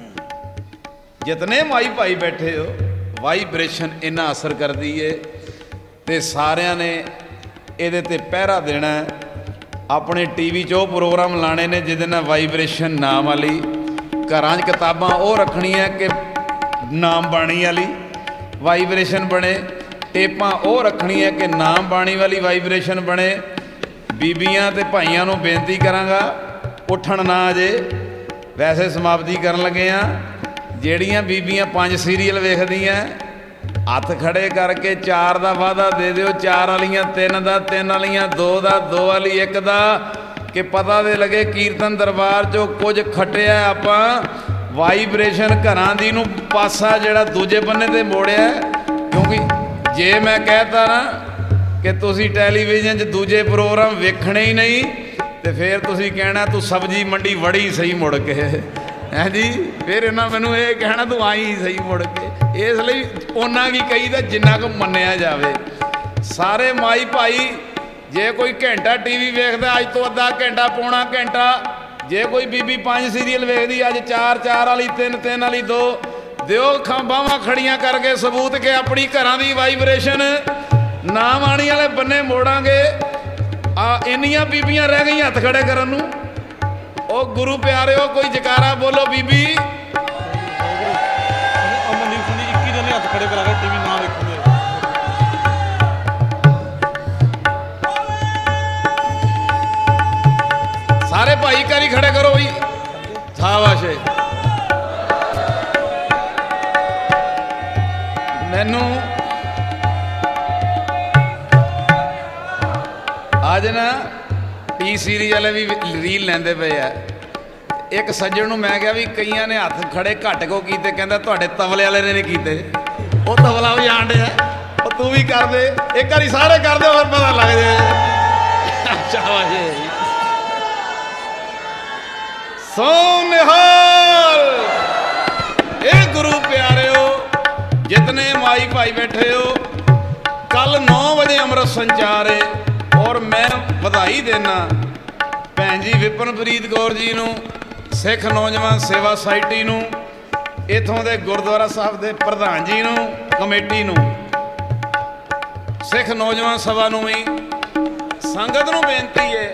ਜਿਤਨੇ ਮਾਈ ਭਾਈ ਬੈਠੇ ਹੋ, ਵਾਈਬ੍ਰੇਸ਼ਨ ਇੰਨਾ ਅਸਰ ਕਰਦੀ ਹੈ ਤੇ ਸਾਰਿਆਂ ਨੇ ਇਹਦੇ ਤੇ ਪਹਿਰਾ ਦੇਣਾ। ਆਪਣੇ TV 'ਚ ਉਹ ਪ੍ਰੋਗਰਾਮ ਲਾਣੇ ਨੇ ਜਿਹਦੇ ਨਾਲ ਵਾਈਬ੍ਰੇਸ਼ਨ ਨਾਮ ਵਾਲੀ, ਘਰਾਂ 'ਚ ਕਿਤਾਬਾਂ ਉਹ ਰੱਖਣੀਆਂ ਕਿ ਨਾਮ ਬਾਣੀ ਵਾਲੀ ਵਾਈਬ੍ਰੇਸ਼ਨ ਬਣੇ, ਟੇਪਾਂ ਉਹ ਰੱਖਣੀਆਂ ਕਿ ਨਾਮ ਬਾਣੀ ਵਾਲੀ ਵਾਈਬ੍ਰੇਸ਼ਨ ਬਣੇ। ਬੀਬੀਆਂ ਤੇ ਭਾਈਆਂ ਨੂੰ ਬੇਨਤੀ ਕਰਾਂਗਾ, ਉੱਠਣ ਨਾ ਅਜੇ, ਵੈਸੇ ਸਮਾਪਤੀ ਕਰਨ ਲੱਗੇ ਆ। ਜਿਹੜੀਆਂ ਬੀਬੀਆਂ 5 ਸੀਰੀਅਲ ਵੇਖਦੀਆਂ, ਹੱਥ ਖੜੇ ਕਰਕੇ 4 ਦਾ ਵਾਅਦਾ ਦੇ ਦਿਓ, 4 ਵਾਲੀਆਂ 3 ਦਾ, 3 ਵਾਲੀਆਂ 2 ਦਾ, 2 ਵਾਲੀ 1 ਦਾ, ਕਿ ਪਤਾ ਦੇ ਲੱਗੇ ਕੀਰਤਨ ਦਰਬਾਰ 'ਚੋਂ ਕੁਝ ਖੱਟਿਆ ਆਪਾਂ। ਵਾਈਬ੍ਰੇਸ਼ਨ ਘਰਾਂ ਦੀ ਨੂੰ ਪਾਸਾ ਜਿਹੜਾ ਦੂਜੇ ਬੰਨੇ ਤੇ ਮੋੜਿਆ। ਕਿਉਂਕਿ ਜੇ ਮੈਂ ਕਹਿਤਾ ਨਾ ਕਿ ਤੁਸੀਂ ਟੈਲੀਵਿਜ਼ਨ 'ਚ ਦੂਜੇ ਪ੍ਰੋਗਰਾਮ ਵੇਖਣੇ ਹੀ ਨਹੀਂ, ਤੇ ਫਿਰ ਤੁਸੀਂ ਕਹਿਣਾ ਤੂੰ ਸਬਜ਼ੀ ਮੰਡੀ ਵੜੀ ਸਹੀ ਮੁੜ ਕੇ, ਹੈ ਜੀ। ਫਿਰ ਇਹਨਾਂ ਮੈਨੂੰ ਇਹ ਕਹਿਣਾ ਤੂੰ ਆਈ ਸਹੀ ਮੁੜ ਕੇ। ਇਸ ਲਈ ਉਹਨਾਂ ਕੀ ਕਹੀਦਾ ਜਿੰਨਾ ਕੁ ਮੰਨਿਆ ਜਾਵੇ। ਸਾਰੇ ਮਾਈ ਭਾਈ, ਜੇ ਕੋਈ ਘੰਟਾ TV ਵੇਖਦਾ, ਅੱਜ ਤੋਂ ਅੱਧਾ ਘੰਟਾ, ਪੌਣਾ ਘੰਟਾ, ਜੇ ਕੋਈ ਬੀਬੀ 5 ਸੀਰੀਅਲ ਵੇਖਦੀ, ਅੱਜ 4 ਵਾਲੀ, 3 ਵਾਲੀ 2, ਦਿਓ ਬਾਹਾਂ ਖੜੀਆਂ ਕਰਕੇ ਸਬੂਤ ਕਿ ਆਪਣੀ ਘਰਾਂ ਦੀ ਵਾਈਬ੍ਰੇਸ਼ਨ ਨਾ ਬਾਣੀ ਵਾਲੇ ਬੰਨੇ ਮੋੜਾਂਗੇ। ਇੰਨੀਆਂ ਬੀਬੀਆਂ ਰਹਿ ਗਈਆਂ ਹੱਥ ਖੜੇ ਕਰਨ ਨੂੰ। ਉਹ ਗੁਰੂ ਪਿਆਰਿਓ, ਕੋਈ ਜਕਾਰਾ ਬੋਲੋ ਬੀਬੀ।
ਅਮਨਦੀਪ ਸਿੰਘ ਜੀ 21 ਦਿਨ ਹੱਥ ਖੜੇ ਕਰਾ ਕੇ TV ਨਾ ਵੇਖੂਗੇ।
ਸਾਰੇ ਭਾਈ ਘਰ ਹੀ ਖੜੇ ਕਰੋ ਬਈ, ਸ਼ਾਬਾਸ਼। ਅੱਜ ਨਾ ਟੀ ਸੀਰੀਜ਼ ਵਾਲੇ ਵੀ ਰੀਲ ਲੈਂਦੇ ਪਏ ਆ। ਇੱਕ ਸੱਜਣ ਨੂੰ ਮੈਂ ਕਿਹਾ ਵੀ ਕਈਆਂ ਨੇ ਹੱਥ ਖੜੇ ਘੱਟ ਕੋ ਕੀਤੇ, ਕਹਿੰਦਾ ਤੁਹਾਡੇ ਤਬਲੇ ਵਾਲੇ ਨੇ ਨਹੀਂ ਕੀਤੇ। ਉਹ ਤਬਲਾ ਵੀ ਆਣ ਡਿਆ, ਉਹ ਤੂੰ ਵੀ ਕਰ ਦੇ, ਇੱਕ ਵਾਰੀ ਸਾਰੇ ਕਰ ਦਿਓ ਫਿਰ ਪਤਾ ਲੱਗ ਜਾਏ। ਸ਼ਾਬਾਸ਼। ਸੋ ਨਿਹਾਲ ਇਹ ਗੁਰੂ ਪਿਆਰਿਓ, ਜਿਤਨੇ ਮਾਈ ਭਾਈ ਬੈਠੇ ਹੋ, ਕੱਲ 9 ਵਜੇ ਅੰਮ੍ਰਿਤ ਸੰਚਾਰ ਹੈ। ਔਰ ਮੈਂ ਵਧਾਈ ਦੇਣਾ ਭੈਣ ਜੀ ਵਿਪਨਪ੍ਰੀਤ ਕੌਰ ਜੀ ਨੂੰ, ਸਿੱਖ ਨੌਜਵਾਨ ਸੇਵਾ ਸੁਸਾਇਟੀ ਨੂੰ, ਇੱਥੋਂ ਦੇ ਗੁਰਦੁਆਰਾ ਸਾਹਿਬ ਦੇ ਪ੍ਰਧਾਨ ਜੀ ਨੂੰ, ਕਮੇਟੀ ਨੂੰ, ਸਿੱਖ ਨੌਜਵਾਨ ਸਭਾ ਨੂੰ ਵੀ, ਸੰਗਤ ਨੂੰ ਬੇਨਤੀ ਹੈ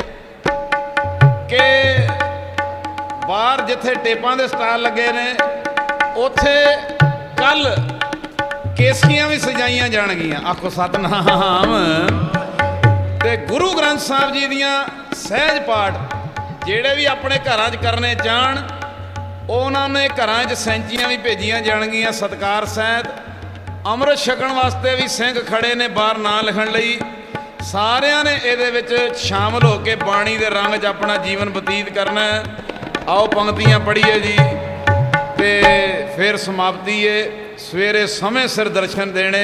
ਕਿ ਬਾਹਰ ਜਿੱਥੇ ਟੇਪਾਂ ਦੇ ਸਟਾਲ ਲੱਗੇ ਨੇ ਉੱਥੇ ਕੱਲ ਕੇਸੀਆਂ ਵੀ ਸਜਾਈਆਂ ਜਾਣਗੀਆਂ। ਆਖੋ ਸਤਨਾਮ। ਤੇ ਗੁਰੂ ਗ੍ਰੰਥ ਸਾਹਿਬ ਜੀ ਦੀਆਂ ਸਹਿਜ ਪਾਠ ਜਿਹੜੇ ਵੀ ਆਪਣੇ ਘਰਾਂ 'ਚ ਕਰਨੇ ਚਾਹਣ, ਉਹਨਾਂ ਨੇ ਘਰਾਂ 'ਚ ਸੈਂਚੀਆਂ ਵੀ ਭੇਜੀਆਂ ਜਾਣਗੀਆਂ ਸਤਿਕਾਰ ਸਹਿਤ। ਅੰਮ੍ਰਿਤ ਛਕਣ ਵਾਸਤੇ ਵੀ ਸਿੰਘ ਖੜੇ ਨੇ ਬਾਹਰ ਨਾਂ ਲਿਖਣ ਲਈ। ਸਾਰਿਆਂ ਨੇ ਇਹਦੇ ਵਿੱਚ ਸ਼ਾਮਲ ਹੋ ਕੇ ਬਾਣੀ ਦੇ ਰੰਗ 'ਚ ਆਪਣਾ ਜੀਵਨ ਬਤੀਤ ਕਰਨਾ ਹੈ। ਆਓ ਪੰਕਤੀਆਂ ਪੜ੍ਹੀਏ ਜੀ ਤੇ ਫਿਰ ਸਮਾਪਤੀ ਹੈ। ਸਵੇਰੇ ਸਮੇਂ ਸਿਰ ਦਰਸ਼ਨ ਦੇਣੇ।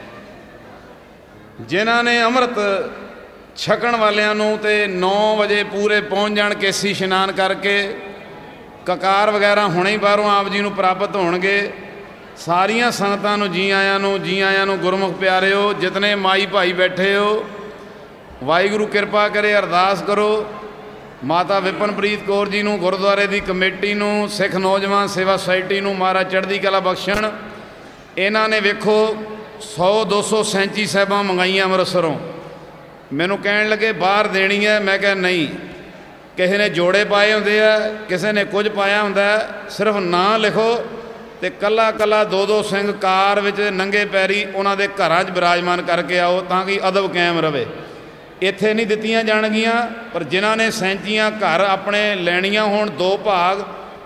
ਜਿਨ੍ਹਾਂ ਨੇ ਅੰਮ੍ਰਿਤ ਛਕਣ ਵਾਲਿਆਂ ਨੂੰ ਤੇ 9 ਵਜੇ ਪੂਰੇ ਪਹੁੰਚ ਜਾਣ, ਕੇਸੀ ਇਸ਼ਨਾਨ ਕਰਕੇ ਕਕਾਰ ਵਗੈਰਾ ਹੁਣੇ ਹੀ ਬਾਹਰੋਂ ਆਪ ਜੀ ਨੂੰ ਪ੍ਰਾਪਤ ਹੋਣਗੇ। ਸਾਰੀਆਂ ਸੰਗਤਾਂ ਨੂੰ ਜੀ ਆਇਆਂ ਨੂੰ, ਜੀ ਆਇਆਂ ਨੂੰ। ਗੁਰਮੁਖ ਪਿਆਰਿਓ, ਜਿਤਨੇ ਮਾਈ ਭਾਈ ਬੈਠੇ ਹੋ, ਵਾਹਿਗੁਰੂ ਕਿਰਪਾ ਕਰੇ, ਅਰਦਾਸ ਕਰੋ ਮਾਤਾ ਵਿਪਨਪ੍ਰੀਤ ਕੌਰ ਜੀ ਨੂੰ, ਗੁਰਦੁਆਰੇ ਦੀ ਕਮੇਟੀ ਨੂੰ, ਸਿੱਖ ਨੌਜਵਾਨ ਸੇਵਾ ਸੁਸਾਇਟੀ ਨੂੰ ਮਹਾਰਾਜ ਚੜ੍ਹਦੀ ਕਲਾ ਬਖਸ਼ਣ। ਇਹਨਾਂ ਨੇ ਵੇਖੋ 100-200 ਸੈਂਚੀ ਸਾਹਿਬਾਂ ਮੰਗਾਈਆਂ ਅੰਮ੍ਰਿਤਸਰੋਂ। ਮੈਨੂੰ ਕਹਿਣ ਲੱਗੇ ਬਾਹਰ ਦੇਣੀ ਹੈ। ਮੈਂ ਕਿਹਾ ਨਹੀਂ, ਕਿਸੇ ਨੇ ਜੋੜੇ ਪਾਏ ਹੁੰਦੇ ਆ, ਕਿਸੇ ਨੇ ਕੁਝ ਪਾਇਆ ਹੁੰਦਾ। ਸਿਰਫ ਨਾਂ ਲਿਖੋ ਤੇ ਕੱਲਾ ਕੱਲਾ 2-2 ਸਿੰਘ ਕਾਰ ਵਿੱਚ ਨੰਗੇ ਪੈਰੀ ਉਹਨਾਂ ਦੇ ਘਰਾਂ 'ਚ ਬਿਰਾਜਮਾਨ ਕਰਕੇ ਆਓ, ਤਾਂ ਕਿ ਅਦਬ ਕਾਇਮ ਰਵੇ। ਇੱਥੇ ਨਹੀਂ ਦਿੱਤੀਆਂ ਜਾਣਗੀਆਂ, ਪਰ ਜਿਨ੍ਹਾਂ ਨੇ ਸੈਂਚੀਆਂ ਘਰ ਆਪਣੇ ਲੈਣੀਆਂ ਹੋਣ 2 ਭਾਗ।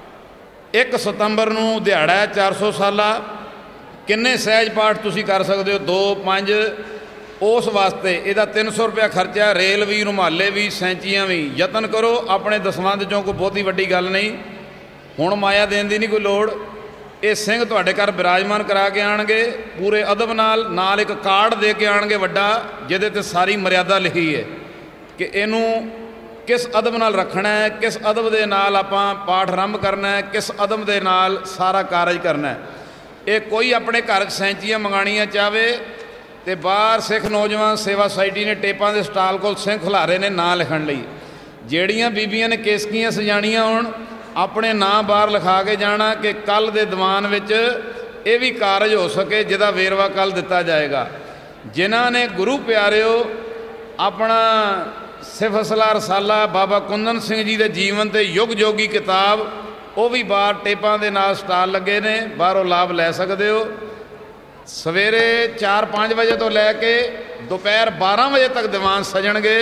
1 ਸਤੰਬਰ ਨੂੰ ਦਿਹਾੜਾ ਹੈ 400 ਸਾਲਾ। ਕਿੰਨੇ ਸਹਿਜ ਪਾਠ ਤੁਸੀਂ ਕਰ ਸਕਦੇ ਹੋ? 2, 5। ਉਸ ਵਾਸਤੇ ਇਹਦਾ 300 ਰੁਪਇਆ ਖਰਚਾ। ਰੇਲ ਵੀ, ਰੁਮਾਲੇ ਵੀ, ਸੈਂਚੀਆਂ ਵੀ। ਯਤਨ ਕਰੋ ਆਪਣੇ ਦਸਵੰਧ 'ਚੋਂ, ਕੋਈ ਬਹੁਤੀ ਵੱਡੀ ਗੱਲ ਨਹੀਂ। ਹੁਣ ਮਾਇਆ ਦੇਣ ਦੀ ਨਹੀਂ ਕੋਈ ਲੋੜ। ਇਹ ਸਿੰਘ ਤੁਹਾਡੇ ਘਰ ਬਿਰਾਜਮਾਨ ਕਰਾ ਕੇ ਆਣਗੇ ਪੂਰੇ ਅਦਬ ਨਾਲ ਇੱਕ ਕਾਰਡ ਦੇ ਕੇ ਆਣਗੇ ਵੱਡਾ, ਜਿਹਦੇ 'ਤੇ ਸਾਰੀ ਮਰਿਆਦਾ ਲਿਖੀ ਹੈ ਕਿ ਇਹਨੂੰ ਕਿਸ ਅਦਬ ਨਾਲ ਰੱਖਣਾ ਹੈ, ਕਿਸ ਅਦਬ ਦੇ ਨਾਲ ਆਪਾਂ ਪਾਠ ਆਰੰਭ ਕਰਨਾ ਹੈ, ਕਿਸ ਅਦਬ ਦੇ ਨਾਲ ਸਾਰਾ ਕਾਰਜ ਕਰਨਾ ਹੈ। ਇਹ ਕੋਈ ਆਪਣੇ ਘਰ ਸੈਂਚੀਆਂ ਮੰਗਾਣੀਆਂ ਚਾਹਵੇ ਤੇ ਬਾਹਰ ਸਿੱਖ ਨੌਜਵਾਨ ਸੇਵਾ ਸੁਸਾਇਟੀ ਨੇ ਟੇਪਾਂ ਦੇ ਸਟਾਲ ਕੋਲ ਸਿੰਘ ਖਿਲਾਰੇ ਨੇ ਨਾਂ ਲਿਖਣ ਲਈ। ਜਿਹੜੀਆਂ ਬੀਬੀਆਂ ਨੇ ਕੇਸਕੀਆਂ ਸਜਾਣੀਆਂ ਹੋਣ, ਆਪਣੇ ਨਾਂ ਬਾਹਰ ਲਿਖਾ ਕੇ ਜਾਣਾ ਕਿ ਕੱਲ੍ਹ ਦੇ ਦੀਵਾਨ ਵਿੱਚ ਇਹ ਵੀ ਕਾਰਜ ਹੋ ਸਕੇ, ਜਿਹਦਾ ਵੇਰਵਾ ਕੱਲ੍ਹ ਦਿੱਤਾ ਜਾਏਗਾ। ਜਿਨ੍ਹਾਂ ਨੇ ਗੁਰੂ ਪਿਆਰਿਓ ਆਪਣਾ ਸਿਫਤਸਲਾ ਰਸਾਲਾ ਬਾਬਾ ਕੁੰਦਨ ਸਿੰਘ ਜੀ ਦੇ ਜੀਵਨ ਤੇ ਯੁੱਗ ਜੋਗੀ ਕਿਤਾਬ, ਉਹ ਵੀ ਬਾਹਰ ਟੇਪਾਂ ਦੇ ਨਾਲ ਸਟਾਲ ਲੱਗੇ ਨੇ, ਬਾਹਰੋਂ ਲਾਭ ਲੈ ਸਕਦੇ ਹੋ। ਸਵੇਰੇ 4-5 ਵਜੇ ਤੋਂ ਲੈ ਕੇ ਦੁਪਹਿਰ 12 ਵਜੇ ਤੱਕ ਦੀਵਾਨ ਸਜਣਗੇ।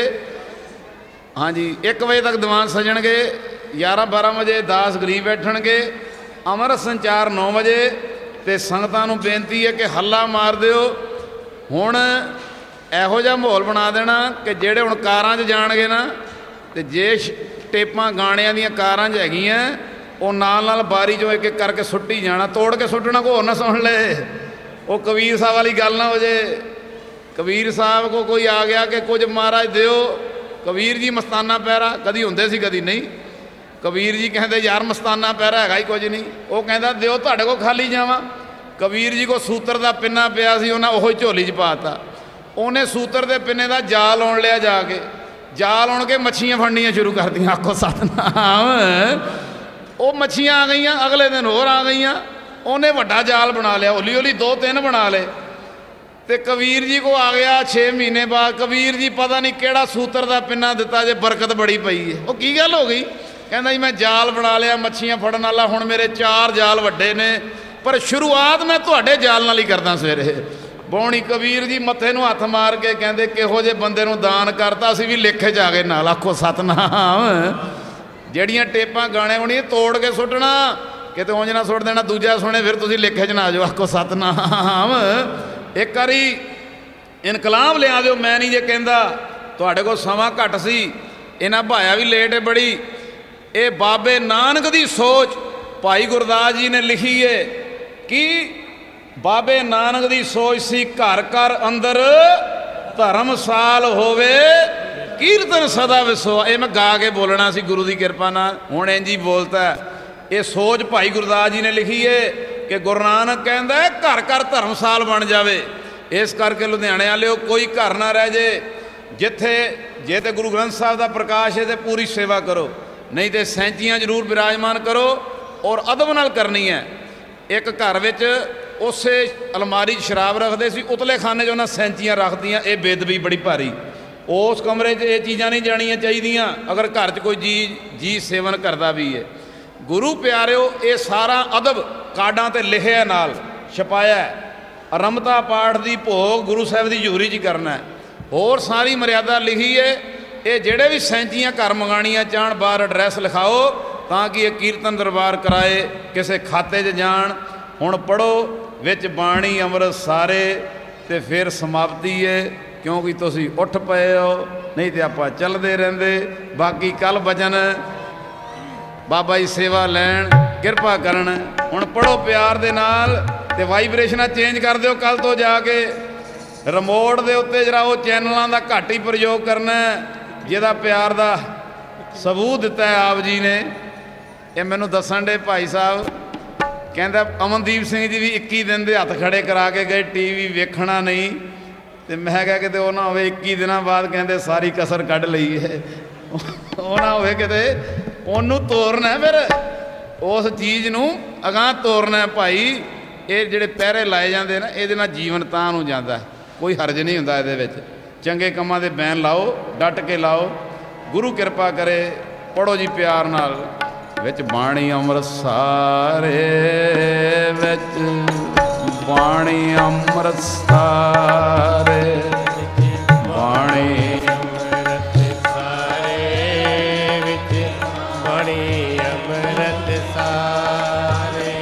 ਹਾਂਜੀ, 1 ਵਜੇ ਤੱਕ ਦੀਵਾਨ ਸਜਣਗੇ। 11-12 ਵਜੇ ਦਾਸ ਗਰੀਬ ਬੈਠਣਗੇ। ਅੰਮ੍ਰਿਤ ਸੰਚਾਰ 9 ਵਜੇ। ਤੇ ਸੰਗਤਾਂ ਨੂੰ ਬੇਨਤੀ ਹੈ ਕਿ ਹੱਲਾ ਮਾਰ ਦਿਓ। ਹੁਣ ਇਹੋ ਜਿਹਾ ਮਾਹੌਲ ਬਣਾ ਦੇਣਾ ਕਿ ਜਿਹੜੇ ਹੁਣ ਕਾਰਾਂ 'ਚ ਜਾਣਗੇ ਨਾ, ਤੇ ਜੇ ਟੇਪਾਂ ਗਾਣਿਆਂ ਦੀਆਂ ਕਾਰਾਂ 'ਚ ਹੈਗੀਆਂ, ਉਹ ਨਾਲ ਬਾਰੀ 'ਚੋਂ ਇੱਕ ਇੱਕ ਕਰਕੇ ਸੁੱਟੀ ਜਾਣਾ। ਤੋੜ ਕੇ ਸੁੱਟਣਾ, ਕੋਈ ਹੋਰ ਨਾ ਸੁਣ ਲਏ। ਉਹ ਕਬੀਰ ਸਾਹਿਬ ਵਾਲੀ ਗੱਲ ਨਾ ਹੋ ਜੇ। ਕਬੀਰ ਸਾਹਿਬ ਕੋ ਕੋਈ ਆ ਗਿਆ ਕਿ ਕੁਝ ਮਹਾਰਾਜ ਦਿਓ। ਕਬੀਰ ਜੀ ਮਸਤਾਨਾ ਪੈਰਾ ਕਦੀ ਹੁੰਦੇ ਸੀ, ਕਦੀ ਨਹੀਂ। ਕਬੀਰ ਜੀ ਕਹਿੰਦੇ ਯਾਰ ਮਸਤਾਨਾ ਪੈਰਾ ਹੈਗਾ ਹੀ ਕੁਝ ਨਹੀਂ। ਉਹ ਕਹਿੰਦਾ ਦਿਓ, ਤੁਹਾਡੇ ਕੋਲ ਖਾਲੀ ਜਾਵਾਂ। ਕਬੀਰ ਜੀ ਕੋ ਸੂਤਰ ਦਾ ਪਿੰਨਾ ਪਿਆ ਸੀ, ਉਹਨਾਂ ਉਹੀ ਝੋਲੀ 'ਚ ਪਾਤਾ। ਉਹਨੇ ਸੂਤਰ ਦੇ ਪਿੰਨੇ ਦਾ ਜਾਲ ਲਾਉਣ ਲਿਆ। ਜਾ ਕੇ ਜਾਲ ਲਾਉਣ ਕੇ ਮੱਛੀਆਂ ਫੜਨੀਆਂ ਸ਼ੁਰੂ ਕਰਤੀਆਂ। ਆਖੋ ਸਤਨਾਮ। ਉਹ ਮੱਛੀਆਂ ਆ ਗਈਆਂ, ਅਗਲੇ ਦਿਨ ਹੋਰ ਆ ਗਈਆਂ। ਉਹਨੇ ਵੱਡਾ ਜਾਲ ਬਣਾ ਲਿਆ, ਹੌਲੀ ਹੌਲੀ 2-3 ਬਣਾ ਲਏ। ਤੇ ਕਬੀਰ ਜੀ ਕੋ ਆ ਗਿਆ 6 ਮਹੀਨੇ ਬਾਅਦ। ਕਬੀਰ ਜੀ ਪਤਾ ਨਹੀਂ ਕਿਹੜਾ ਸੂਤਰ ਦਾ ਪਿੰਨਾ ਦਿੱਤਾ ਜੇ, ਬਰਕਤ ਬੜੀ ਪਈ ਹੈ। ਉਹ ਕੀ ਗੱਲ ਹੋ ਗਈ? ਕਹਿੰਦਾ ਜੀ ਮੈਂ ਜਾਲ ਬਣਾ ਲਿਆ ਮੱਛੀਆਂ ਫੜਨ ਵਾਲਾ। ਹੁਣ ਮੇਰੇ 4 ਜਾਲ ਵੱਡੇ ਨੇ, ਪਰ ਸ਼ੁਰੂਆਤ ਮੈਂ ਤੁਹਾਡੇ ਜਾਲ ਨਾਲ ਹੀ ਕਰਦਾ ਸਵੇਰੇ। ਬੌਣੀ ਕਬੀਰ ਜੀ ਮੱਥੇ ਨੂੰ ਹੱਥ ਮਾਰ ਕੇ ਕਹਿੰਦੇ ਕਿਹੋ ਜਿਹੇ ਬੰਦੇ ਨੂੰ ਦਾਨ ਕਰਤਾ, ਅਸੀਂ ਵੀ ਲੇਖੇ 'ਚ ਆ ਗਏ ਨਾਲ। ਆਖੋ ਸਤਨਾਮ। ਜਿਹੜੀਆਂ ਟੇਪਾਂ ਗਾਣੇ ਹੋਣੀਆਂ ਤੋੜ ਕੇ ਸੁੱਟਣਾ, ਕਿਤੇ ਉਂਝ ਨਾ ਸੁੱਟ ਦੇਣਾ, ਦੂਜਾ ਸੁਣੇ ਫਿਰ ਤੁਸੀਂ ਲੇਖੇ 'ਚ ਨਾ ਆ ਜਾਓ। ਆਖੋ ਸਤਨਾਮ। ਇੱਕ ਵਾਰੀ ਇਨਕਲਾਬ ਲਿਆ ਦਿਓ। ਮੈਂ ਨਹੀਂ ਜੇ ਕਹਿੰਦਾ, ਤੁਹਾਡੇ ਕੋਲ ਸਮਾਂ ਘੱਟ ਸੀ, ਇਹਨਾਂ ਭਾਇਆ ਵੀ ਲੇਟ ਹੈ ਬੜੀ। ਇਹ ਬਾਬੇ ਨਾਨਕ ਦੀ ਸੋਚ ਭਾਈ ਗੁਰਦਾਸ ਜੀ ਨੇ ਲਿਖੀ ਏ ਕਿ ਬਾਬੇ ਨਾਨਕ ਦੀ ਸੋਚ ਸੀ, ਘਰ ਘਰ ਅੰਦਰ ਧਰਮਸਾਲ ਹੋਵੇ, ਕੀਰਤਨ ਸਦਾ ਵਿਸੋ। ਇਹ ਮੈਂ ਗਾ ਕੇ ਬੋਲਣਾ ਸੀ ਗੁਰੂ ਦੀ ਕਿਰਪਾ ਨਾਲ, ਹੁਣ ਇੰਝ ਹੀ ਬੋਲਤਾ। ਇਹ ਸੋਚ ਭਾਈ ਗੁਰਦਾਸ ਜੀ ਨੇ ਲਿਖੀ ਏ ਕਿ ਗੁਰੂ ਨਾਨਕ ਕਹਿੰਦਾ ਘਰ ਘਰ ਧਰਮਸਾਲ ਬਣ ਜਾਵੇ। ਇਸ ਕਰਕੇ ਲੁਧਿਆਣੇ ਵਾਲਿਓ ਕੋਈ ਘਰ ਨਾ ਰਹਿ ਜੇ ਜਿੱਥੇ, ਜੇ ਤੇ ਗੁਰੂ ਗ੍ਰੰਥ ਸਾਹਿਬ ਦਾ ਪ੍ਰਕਾਸ਼ ਹੈ ਤੇ ਪੂਰੀ ਸੇਵਾ ਕਰੋ, ਨਹੀਂ ਤੇ ਸੈਂਚੀਆਂ ਜ਼ਰੂਰ ਬਿਰਾਜਮਾਨ ਕਰੋ ਔਰ ਅਦਬ ਨਾਲ ਕਰਨੀ ਹੈ। ਇੱਕ ਘਰ ਵਿੱਚ ਉਸੇ ਅਲਮਾਰੀ 'ਚ ਸ਼ਰਾਬ ਰੱਖਦੇ ਸੀ, ਉਤਲੇ ਖਾਨੇ 'ਚ ਉਹਨਾਂ ਸੈਂਚੀਆਂ ਰੱਖਦੀਆਂ। ਇਹ ਬੇਦਬੀ ਬੜੀ ਭਾਰੀ। ਉਸ ਕਮਰੇ 'ਚ ਇਹ ਚੀਜ਼ਾਂ ਨਹੀਂ ਜਾਣੀਆਂ ਚਾਹੀਦੀਆਂ ਅਗਰ ਘਰ 'ਚ ਕੋਈ ਜੀ ਸੇਵਨ ਕਰਦਾ ਵੀ ਹੈ। ਗੁਰੂ ਪਿਆਰਿਓ, ਇਹ ਸਾਰਾ ਅਦਬ ਕਾਰਡਾਂ 'ਤੇ ਲਿਖਿਆ, ਨਾਲ ਛਪਾਇਆ। ਅਰੰਭਤਾ ਪਾਠ ਦੀ ਭੋਗ ਗੁਰੂ ਸਾਹਿਬ ਦੀ ਹਜ਼ੂਰੀ 'ਚ ਕਰਨਾ, ਹੋਰ ਸਾਰੀ ਮਰਿਆਦਾ ਲਿਖੀ ਹੈ। ਇਹ ਜਿਹੜੇ ਵੀ ਸੈਂਚੀਆਂ ਘਰ ਮੰਗਾਣੀਆਂ ਚਾਹਣ, ਬਾਹਰ ਐਡਰੈਸ ਲਿਖਾਓ ਤਾਂ ਕਿ ਇਹ ਕੀਰਤਨ ਦਰਬਾਰ ਕਰਾਏ, ਕਿਸੇ ਖਾਤੇ 'ਚ ਜਾਣ। ਹੁਣ ਪੜ੍ਹੋ ਵਿੱਚ ਬਾਣੀ ਅੰਮ੍ਰਿਤ ਸਾਰੇ, ਤੇ ਫਿਰ ਸਮਾਪਤੀ ਹੈ, ਕਿਉਂਕਿ ਤੁਸੀਂ ਉੱਠ ਪਏ ਹੋ, ਨਹੀਂ ਤੇ ਆਪਾਂ ਚੱਲਦੇ ਰਹਿੰਦੇ। ਬਾਕੀ ਕੱਲ ਵਚਨ ਬਾਬਾ ਜੀ ਸੇਵਾ ਲੈਣ, ਕਿਰਪਾ ਕਰਨ। ਹੁਣ ਪੜ੍ਹੋ ਪਿਆਰ ਦੇ ਨਾਲ, ਤੇ ਵਾਈਬ੍ਰੇਸ਼ਨਾਂ ਚੇਂਜ ਕਰ ਦਿਓ ਕੱਲ ਤੋਂ ਜਾ ਕੇ। ਰਿਮੋਟ ਦੇ ਉੱਤੇ ਜਰਾ ਉਹ ਚੈਨਲਾਂ ਦਾ ਘੱਟ ਹੀ ਪ੍ਰਯੋਗ ਕਰਨਾ, ਜਿਹਦਾ ਪਿਆਰ ਦਾ ਸਬੂਤ ਦਿੱਤਾ ਹੈ ਆਪ ਜੀ ਨੇ। ਇਹ ਮੈਨੂੰ ਦੱਸਣ ਦੇ ਭਾਈ ਸਾਹਿਬ, ਕਹਿੰਦਾ ਅਮਨਦੀਪ ਸਿੰਘ ਜੀ ਵੀ 21 ਦਿਨ ਦੇ ਹੱਥ ਖੜੇ ਕਰਾ ਕੇ ਗਏ, ਟੀਵੀ ਵੇਖਣਾ ਨਹੀਂ। ਤੇ ਮੈਂ ਕਿਹਾ ਕਿਤੇ ਉਹ ਨਾ ਹੋਵੇ 21 ਦਿਨਾਂ ਬਾਅਦ ਕਹਿੰਦੇ ਸਾਰੀ ਕਸਰ ਕੱਢ ਲਈ ਹੈ, ਉਹ ਨਾ ਹੋਵੇ ਕਿਤੇ ਉਹਨੂੰ ਤੋਰਨਾ, ਫਿਰ ਉਸ ਚੀਜ਼ ਨੂੰ ਅਗਾਂਹ ਤੋਰਨਾ। ਭਾਈ ਇਹ ਜਿਹੜੇ ਪਹਿਰੇ ਲਾਏ ਜਾਂਦੇ ਨਾ, ਇਹਦੇ ਨਾਲ ਜੀਵਨ ਤਾਂ ਨੂੰ ਜਾਂਦਾ, ਕੋਈ ਹਰਜ ਨਹੀਂ ਹੁੰਦਾ ਇਹਦੇ ਵਿੱਚ। ਚੰਗੇ ਕੰਮਾਂ ਦੇ ਬੈਨ ਲਾਓ, ਡਟ ਕੇ ਲਾਓ, ਗੁਰੂ ਕਿਰਪਾ ਕਰੇ। ਪੜ੍ਹੋ ਜੀ ਪਿਆਰ ਨਾਲ। ਵਿੱਚ ਬਾਣੀ ਅੰਮ੍ਰਿਤ ਸਾਰੇ, ਵਿੱਚ ਬਾਣੀ ਅੰਮ੍ਰਿਤ ਸਾਰੇ, ਬਾਣੀ
ਅੰਮ੍ਰਿਤ ਸਾਰੇ, ਵਿੱਚ ਬਾਣੀ ਅੰਮ੍ਰਿਤ ਸਾਰੇ।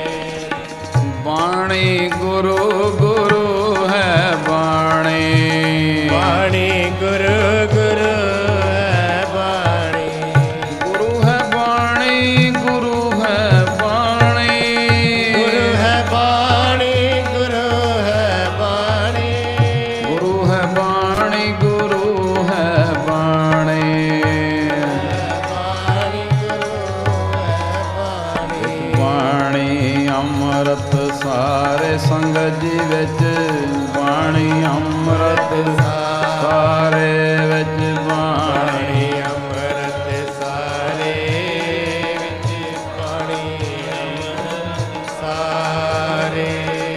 ਬਾਣੀ ਗੁਰੂ ਗੁਰੂ ਹੈ ਬਾਣੀ,
ਬਾਣੀ ਗੁਰੂ ਗੁਰੂ ਹੈ ਬਾਣੀ,
ਗੁਰੂ ਹੈ ਬਾਣੀ, ਗੁਰੂ ਹੈ ਬਾਣੀ,
ਗੁਰੂ ਹੈ ਬਾਣੀ, ਗੁਰੂ ਹੈ ਬਾਣੀ,
ਗੁਰੂ ਹੈ ਬਾਣੀ, ਗੁਰੂ ਹੈ ਬਾਣੀ,
ਬਾਣੀ ਗੁਰੂ ਹੈ ਬਾਣੀ।
ਬਾਣੀ ਅੰਮ੍ਰਿਤ ਸਾਰੇ ਸੰਗਤ ਜੀ ਵਿੱਚ, ਬਾਣੀ ਅੰਮ੍ਰਿਤ ਸਾਰੇ ਵਿੱਚ, ਬਾਣੀ
ਅੰਮ੍ਰਿਤ ਸਾਰੇ ਵਿੱਚ, ਬਾਣੀ ਅੰਮ੍ਰਿਤ ਸਾਰੇ।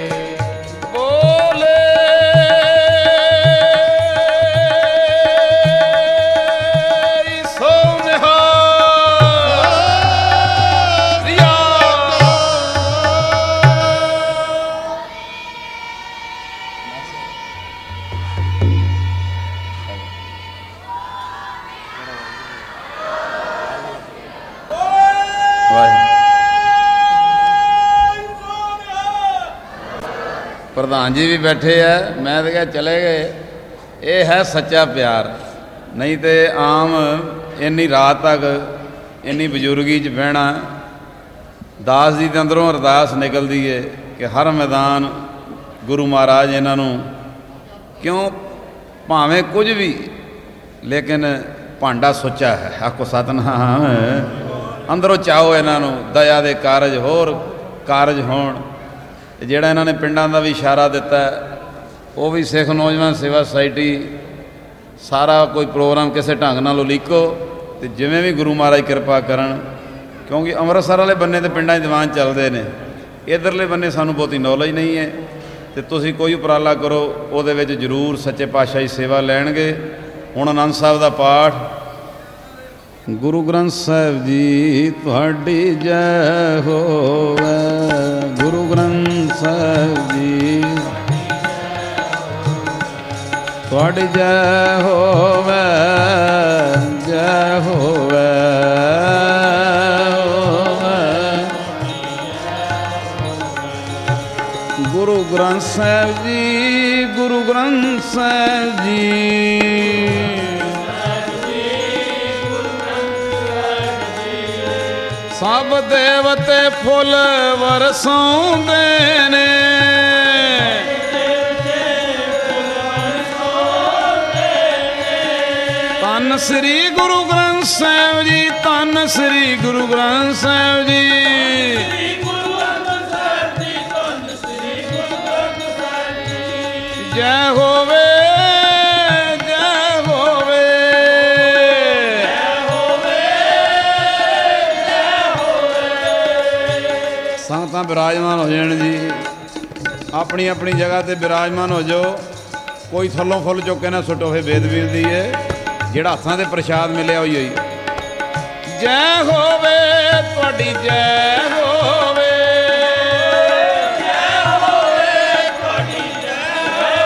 ਬੋਲੇ ਸੋ ਨਿਹਾਲ ਰਿਆ। ਪ੍ਰਧਾਨ ਜੀ ਵੀ ਬੈਠੇ ਆ, ਮੈਂ ਤਾਂ ਕਿਹਾ ਚਲੇ ਗਏ। ਇਹ ਹੈ ਸੱਚਾ ਪਿਆਰ, ਨਹੀਂ ਤੇ ਆਮ ਇੰਨੀ ਰਾਤ ਤੱਕ ਇੰਨੀ ਬਜ਼ੁਰਗੀ 'ਚ ਬਹਿਣਾ। ਦਾਸ ਜੀ ਦੇ ਅੰਦਰੋਂ ਅਰਦਾਸ ਨਿਕਲਦੀ ਏ ਕਿ ਹਰ ਮੈਦਾਨ ਗੁਰੂ ਮਹਾਰਾਜ ਇਹਨਾਂ ਨੂੰ, ਕਿਉਂ ਭਾਵੇਂ ਕੁਝ ਵੀ, ਲੇਕਿਨ ਭਾਂਡਾ ਸੁੱਚਾ ਹੈ। ਆਖੋ ਸਤਿਨਾਮ। ਅੰਦਰੋਂ ਚਾਹੋ ਇਹਨਾਂ ਨੂੰ ਦਇਆ ਦੇ ਕਾਰਜ, ਹੋਰ ਕਾਰਜ ਹੋਣ। ਜਿਹੜਾ ਇਹਨਾਂ ਨੇ ਪਿੰਡਾਂ ਦਾ ਵੀ ਇਸ਼ਾਰਾ ਦਿੱਤਾ, ਉਹ ਵੀ ਸਿੱਖ ਨੌਜਵਾਨ ਸੇਵਾ ਸੁਸਾਇਟੀ ਸਾਰਾ ਕੋਈ ਪ੍ਰੋਗਰਾਮ ਕਿਸੇ ਢੰਗ ਨਾਲ ਉਲੀਕੋ, ਅਤੇ ਜਿਵੇਂ ਵੀ ਗੁਰੂ ਮਹਾਰਾਜ ਕਿਰਪਾ ਕਰਨ। ਕਿਉਂਕਿ ਅੰਮ੍ਰਿਤਸਰ ਵਾਲੇ ਬੰਨੇ ਤੇ ਪਿੰਡਾਂ 'ਚ ਦੀਵਾਨ ਚੱਲਦੇ ਨੇ, ਇੱਧਰਲੇ ਬੰਨੇ ਸਾਨੂੰ ਬਹੁਤੀ ਨੌਲੇਜ ਨਹੀਂ ਹੈ। ਅਤੇ ਤੁਸੀਂ ਕੋਈ ਉਪਰਾਲਾ ਕਰੋ, ਉਹਦੇ ਵਿੱਚ ਜ਼ਰੂਰ ਸੱਚੇ ਪਾਤਸ਼ਾਹ ਜੀ ਸੇਵਾ ਲੈਣਗੇ। ਹੁਣ ਆਨੰਦ ਸਾਹਿਬ ਦਾ ਪਾਠ। ਗੁਰੂ ਗ੍ਰੰਥ ਸਾਹਿਬ ਜੀ ਤੁਹਾਡੀ ਜੈ ਹੋਵੇ, ਗੁਰੂ ਗ੍ਰੰਥ ਸਾਹਿਬ ਜੀ ਤੁਹਾਡੀ ਜੈ ਹੋਵੇ, ਜੈ ਹੋਵੇ, ਗੁਰੂ ਗ੍ਰੰਥ ਸਾਹਿਬ ਜੀ, ਗੁਰੂ ਗ੍ਰੰਥ ਸਾਹਿਬ ਜੀ, ਸਭ ਦੇਵਤੇ ਫੁੱਲ ਵਰਸਾਉਂਦੇ ਨੇ। ਧੰਨ ਸ੍ਰੀ ਗੁਰੂ ਗ੍ਰੰਥ ਸਾਹਿਬ ਜੀ, ਧੰਨ ਸ੍ਰੀ ਗੁਰੂ ਗ੍ਰੰਥ ਸਾਹਿਬ ਜੀ। ਜੈ ਹੋਵੇ, ਜੈ ਹੋਵੇ, ਸੰਗਤਾਂ ਬਿਰਾਜਮਾਨ ਹੋ ਜਾਣ ਜੀ, ਆਪਣੀ ਆਪਣੀ ਜਗ੍ਹਾ ਤੇ ਬਿਰਾਜਮਾਨ ਹੋ ਜਾਓ। ਕੋਈ ਥੱਲੋਂ ਫੁੱਲ ਚੁੱਕ ਕੇ ਨਾ ਸੁੱਟੋ, ਫੇ ਬੇਦਬੀ ਹੁੰਦੀ ਹੈ। ਜਿਹੜਾ ਹੱਥਾਂ ਤੇ ਪ੍ਰਸ਼ਾਦ ਮਿਲਿਆ ਹੋਈ ਹੋਈ। ਜੈ ਹੋਵੇ ਤੁਹਾਡੀ, ਜੈ ਹੋਵੇ, ਜੈ ਹੋਵੇ ਤੁਹਾਡੀ, ਜੈ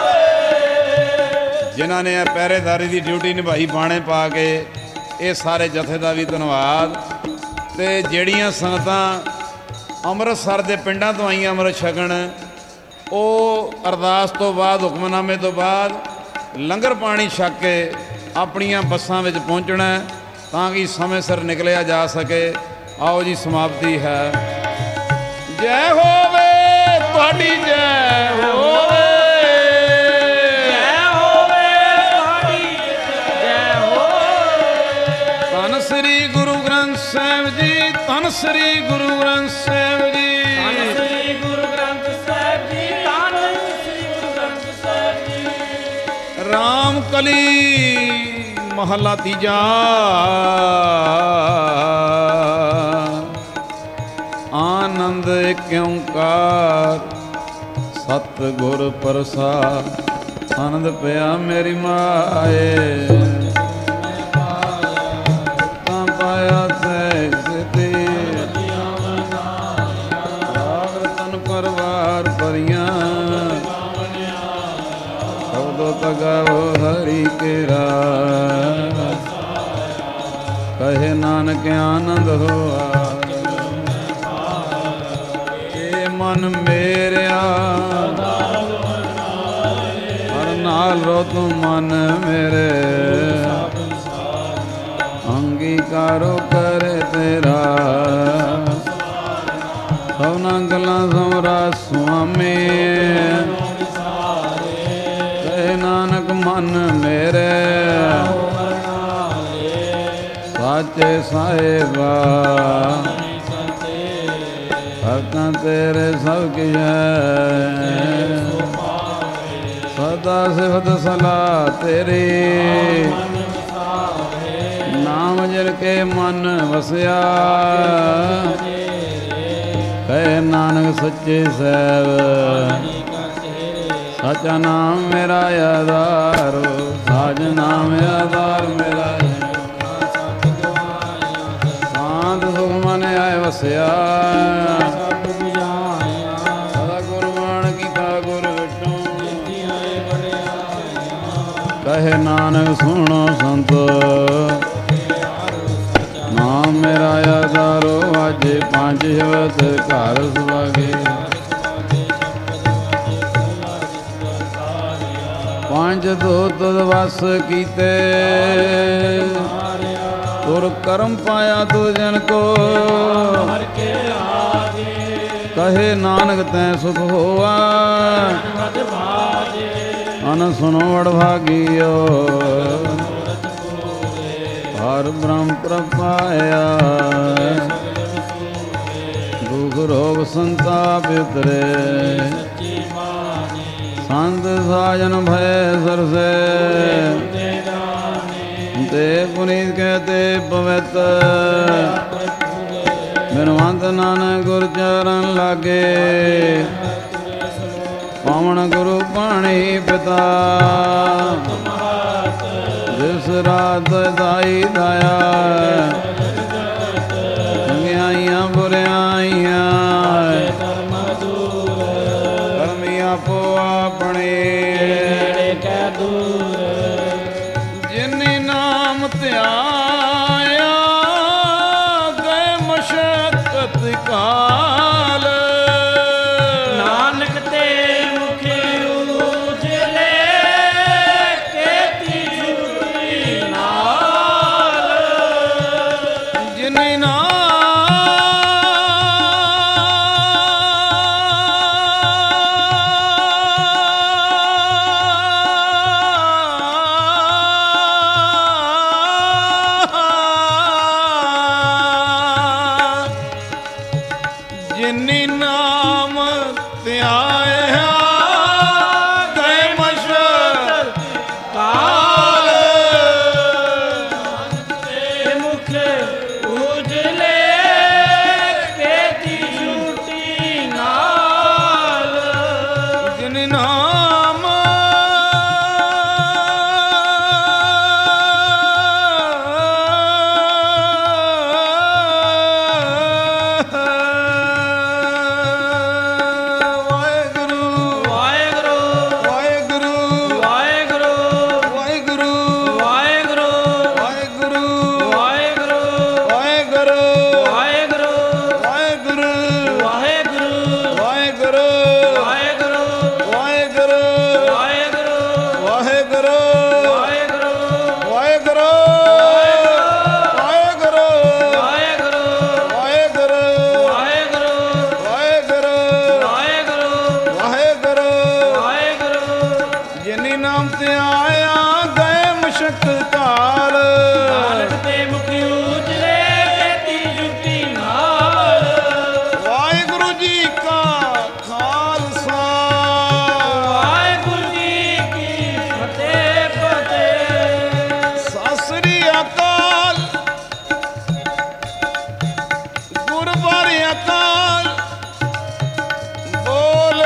ਹੋਵੇ। ਜਿਨ੍ਹਾਂ ਨੇ ਇਹ ਪਹਿਰੇਦਾਰੀ ਦੀ ਡਿਊਟੀ ਨਿਭਾਈ ਬਾਣੇ ਪਾ ਕੇ, ਇਹ ਸਾਰੇ ਜਥੇ ਦਾ ਵੀ ਧੰਨਵਾਦ। ਤੇ ਜਿਹੜੀਆਂ ਸੰਗਤਾਂ ਅੰਮ੍ਰਿਤਸਰ ਦੇ ਪਿੰਡਾਂ ਤੋਂ ਆਈਆਂ ਅੰਮ੍ਰਿਤ ਛਕਣ, ਉਹ ਅਰਦਾਸ ਤੋਂ ਬਾਅਦ, ਹੁਕਮਨਾਮੇ ਤੋਂ ਬਾਅਦ ਲੰਗਰ ਪਾਣੀ ਛਕ ਕੇ ਆਪਣੀਆਂ ਬੱਸਾਂ ਵਿੱਚ ਪਹੁੰਚਣਾ, ਤਾਂ ਕਿ ਸਮੇਂ ਸਿਰ ਨਿਕਲਿਆ ਜਾ ਸਕੇ। ਆਓ ਜੀ, ਸਮਾਪਤੀ ਹੈ। ਜੈ ਹੋਵੇ ਤੁਹਾਡੀ, ਜੈ ਹੋਵੇ, ਜੈ ਹੋਵੇ ਤੁਹਾਡੀ, ਜੈ ਹੋਵੇ। ਧੰਨ ਸ੍ਰੀ ਗੁਰੂ ਗ੍ਰੰਥ ਸਾਹਿਬ ਜੀ, ਧੰਨ ਸ੍ਰੀ ਗੁਰੂ ਗ੍ਰੰਥ ਸਾਹਿਬ ਜੀ, ਧੰਨ ਸ੍ਰੀ ਗੁਰੂ ਗ੍ਰੰਥ ਸਾਹਿਬ ਜੀ, ਧੰਨ ਸ੍ਰੀ ਗੁਰੂ ਗ੍ਰੰਥ ਸਾਹਿਬ ਜੀ। ਰਾਮ ਕਲੀ ਮਹਲਾ ਤੀਜਾ। ਆਨੰਦ ਏਕ ਓੰਕਾਰ ਸਤਿਗੁਰ ਪ੍ਰਸਾਦ, ਆਨੰਦ ਪਿਆ ਮੇਰੀ ਮਾਏ। ਤਾਂ ਪਾਇਆ ਸਹਿਜ ਸਿਧੀ, ਰਾਗ ਰਤਨ ਪਰਵਾਰ ਭਰੀਆਂ। ਸ਼ਬਦੋ ਤਗਾਵੋ ਹਰੀ ਕੇਰਾ, ਕਹੇ ਨਾਨਕ ਆਨੰਦ ਹੋਆ। ਇਹ ਮਨ ਮੇਰਿਆ ਹਰ ਨਾਲ ਰੋ ਤੂੰ ਮਨ ਮੇਰੇ, ਅੰਗੀਕਾਰੋ ਕਰੇ ਤੇਰਾ। ਸਭਨਾ ਗੱਲਾਂ ਸਮਰਾ ਸੁਆਮੀ, ਕਹੇ ਨਾਨਕ ਮਨ ਮੇਰੇ। ਸਾਚੇ ਸਾਹਿਬਾ ਭਗਤਾਂ ਤੇਰੇ ਸਭ ਕੀ ਹੈ, ਸਦਾ ਸਿਫਤ ਸਲਾਹ ਤੇਰੀ। ਨਾਮ ਜਿਨ ਕੇ ਮਨ ਵਸਿਆ, ਕਹੇ ਨਾਨਕ ਸੱਚੇ ਸਾਹਿਬ। ਸਾਚਾ ਨਾਮ ਮੇਰਾ ਆਧਾਰ, ਸਾਜ ਨਾਮ ਆਧਾਰ ਮੇਰਾ। ਸਾਧ ਸੁਖ ਮਨ ਆਏ ਵਸਿਆ, ਸਦਾ ਗੁਰਬਾਣ ਕੀਤਾ ਗੁਰ ਵਿਟੋ। ਕਹੇ ਨਾਨਕ ਸੁਣੋ ਸੰਤ, ਨਾਮ ਮੇਰਾ ਆਧਾਰੋ। ਅੱਜ ਪੰਜ ਸ਼ਬਦ ਘਰ ਸੁਭਾਗੇ, ਪੰਜ ਦੂਤ ਵਸ ਕੀਤੇ। ਤੁਰ ਕਰਮ ਪਾਇਆ ਤੂ ਜਨ ਕੋ, ਕਹੇ ਨਾਨਕ ਤੈ ਸੁਖ ਹੋਆ। ਅਨ ਸੁਨੋ ਵਡਭਾਗੀਓ, ਹਰ ਬ੍ਰਹਮ ਪ੍ਰਪਾਇਆ। ਦੁਖ ਰੋਗ ਸੰਤਾਪ ਉਤਰੇ, ਸੰਤ ਸਾਜਨ ਭੈ ਸਰਸੇ। ਤੇ ਪੁਨੀਤ ਕਹਤੇ ਪਵਿੱਤ, ਬਿਨਵੰਤ ਨਾਨਕ ਗੁਰ ਚਰਨ ਲਾਗੇ। ਪਾਵਨ ਗੁਰੂ ਪਾਣੀ ਪਿਤਾ, ਜਿਸ ਰਾਤ ਦਾਈ ਦਾਇਆ। ਚੰਗਿਆਈਆਂ ਬੁਰਿਆਈਆਂ, ਕਰਮੀ ਆਪੋ ਆਪਣੇ। ਜਿਨੀ ਨਾਮ ਧਿਆਇਆ, ਗਏ ਮਸ਼ਕਤ ਕਾਲ।
ਨਾਨਕ ਤੇ ਮੁਖ ਉਜਲੇ, ਕੀਤੀ ਜੁਗਤੀ ਨਾਲ।
ਜਿਨੀ ਨਾਮ ਵਾਹਿਗੁਰੂ
ਵਾਹਿਗੁਰੂ
ਵਾਹਿਗੁਰੂ ਵਾਹਿਗੁਰੂ
ਵਾਹਿਗੁਰੂ
ਵਾਹਿਗੁਰੂ
ਵਾਹਿਗੁਰੂ
ਵਾਹਿਗੁਰੂ
ਵਾਹਿਗੁਰੂ
ਵਾਹਿਗੁਰੂ
ਵਾਹਿਗੁਰੂ
ਜਿਨੀ ਨਾਮ ਤੇ ਆਇਆ ਗਏ ਮੁਸ਼ਕ ਕਾਲ
ਨਾਨਕ ਤੇ ਮੁਖੀ ਉਜਲੇ ਬੇਤੀ ਜੁਟੀ ਨਾਲ
ਵਾਹਿਗੁਰੂ ਜੀ ਕਾ ਖਾਲਸਾ
ਵਾਹਿਗੁਰੂ ਜੀ ਕੀ ਫਤਿਹ ਫਤਿਹ
ਸਤਿ ਸ੍ਰੀ ਅਕਾਲ ਗੁਰਬਾਣੀ ਅਕਾਲ ਬੋਲੇ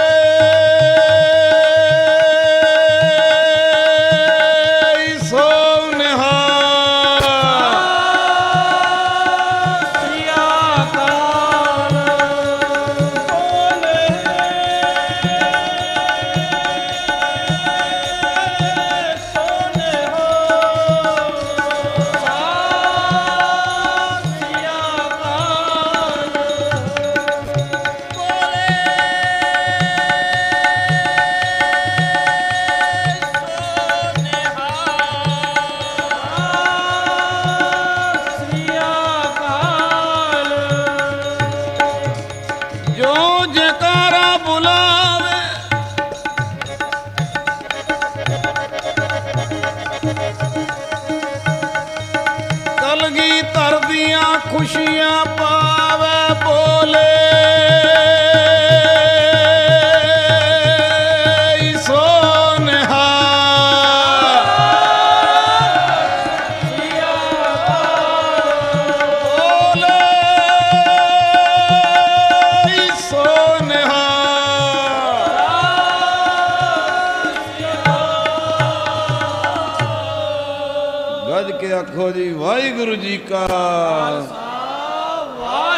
ਸੋ ਨਿਹਾਲ
ਸ੍ਰੀ ਅਕਾਲ ਬੋਲੇ ਸੋਨੇ ਹੋ ਸ੍ਰੀ ਅਕਾਲ ਬੋਲੇ ਸੋਨੇ ਸ੍ਰੀ ਅਕਾਲ
ਜੋ ਜਕਾਰਾ ਬੁਲਾਵੇ ਕਲਗੀ ਧਰਦੀਆਂ ਖੁਸ਼ੀਆਂ ਪਾਵੇ ਬੋਲੇ ਸੋ ਨਿਹਾਲ
ਸ੍ਰੀ ਅਕਾਲ
ਬੋਲੇ ਸੋ ਨਿਹਾਲ ਗੱਜ ਕੇ ਆਖੋ ਜੀ ਵਾਹਿਗੁਰੂ ਜੀ ਕਾ
ਵਾਹਿਗੁਰੂ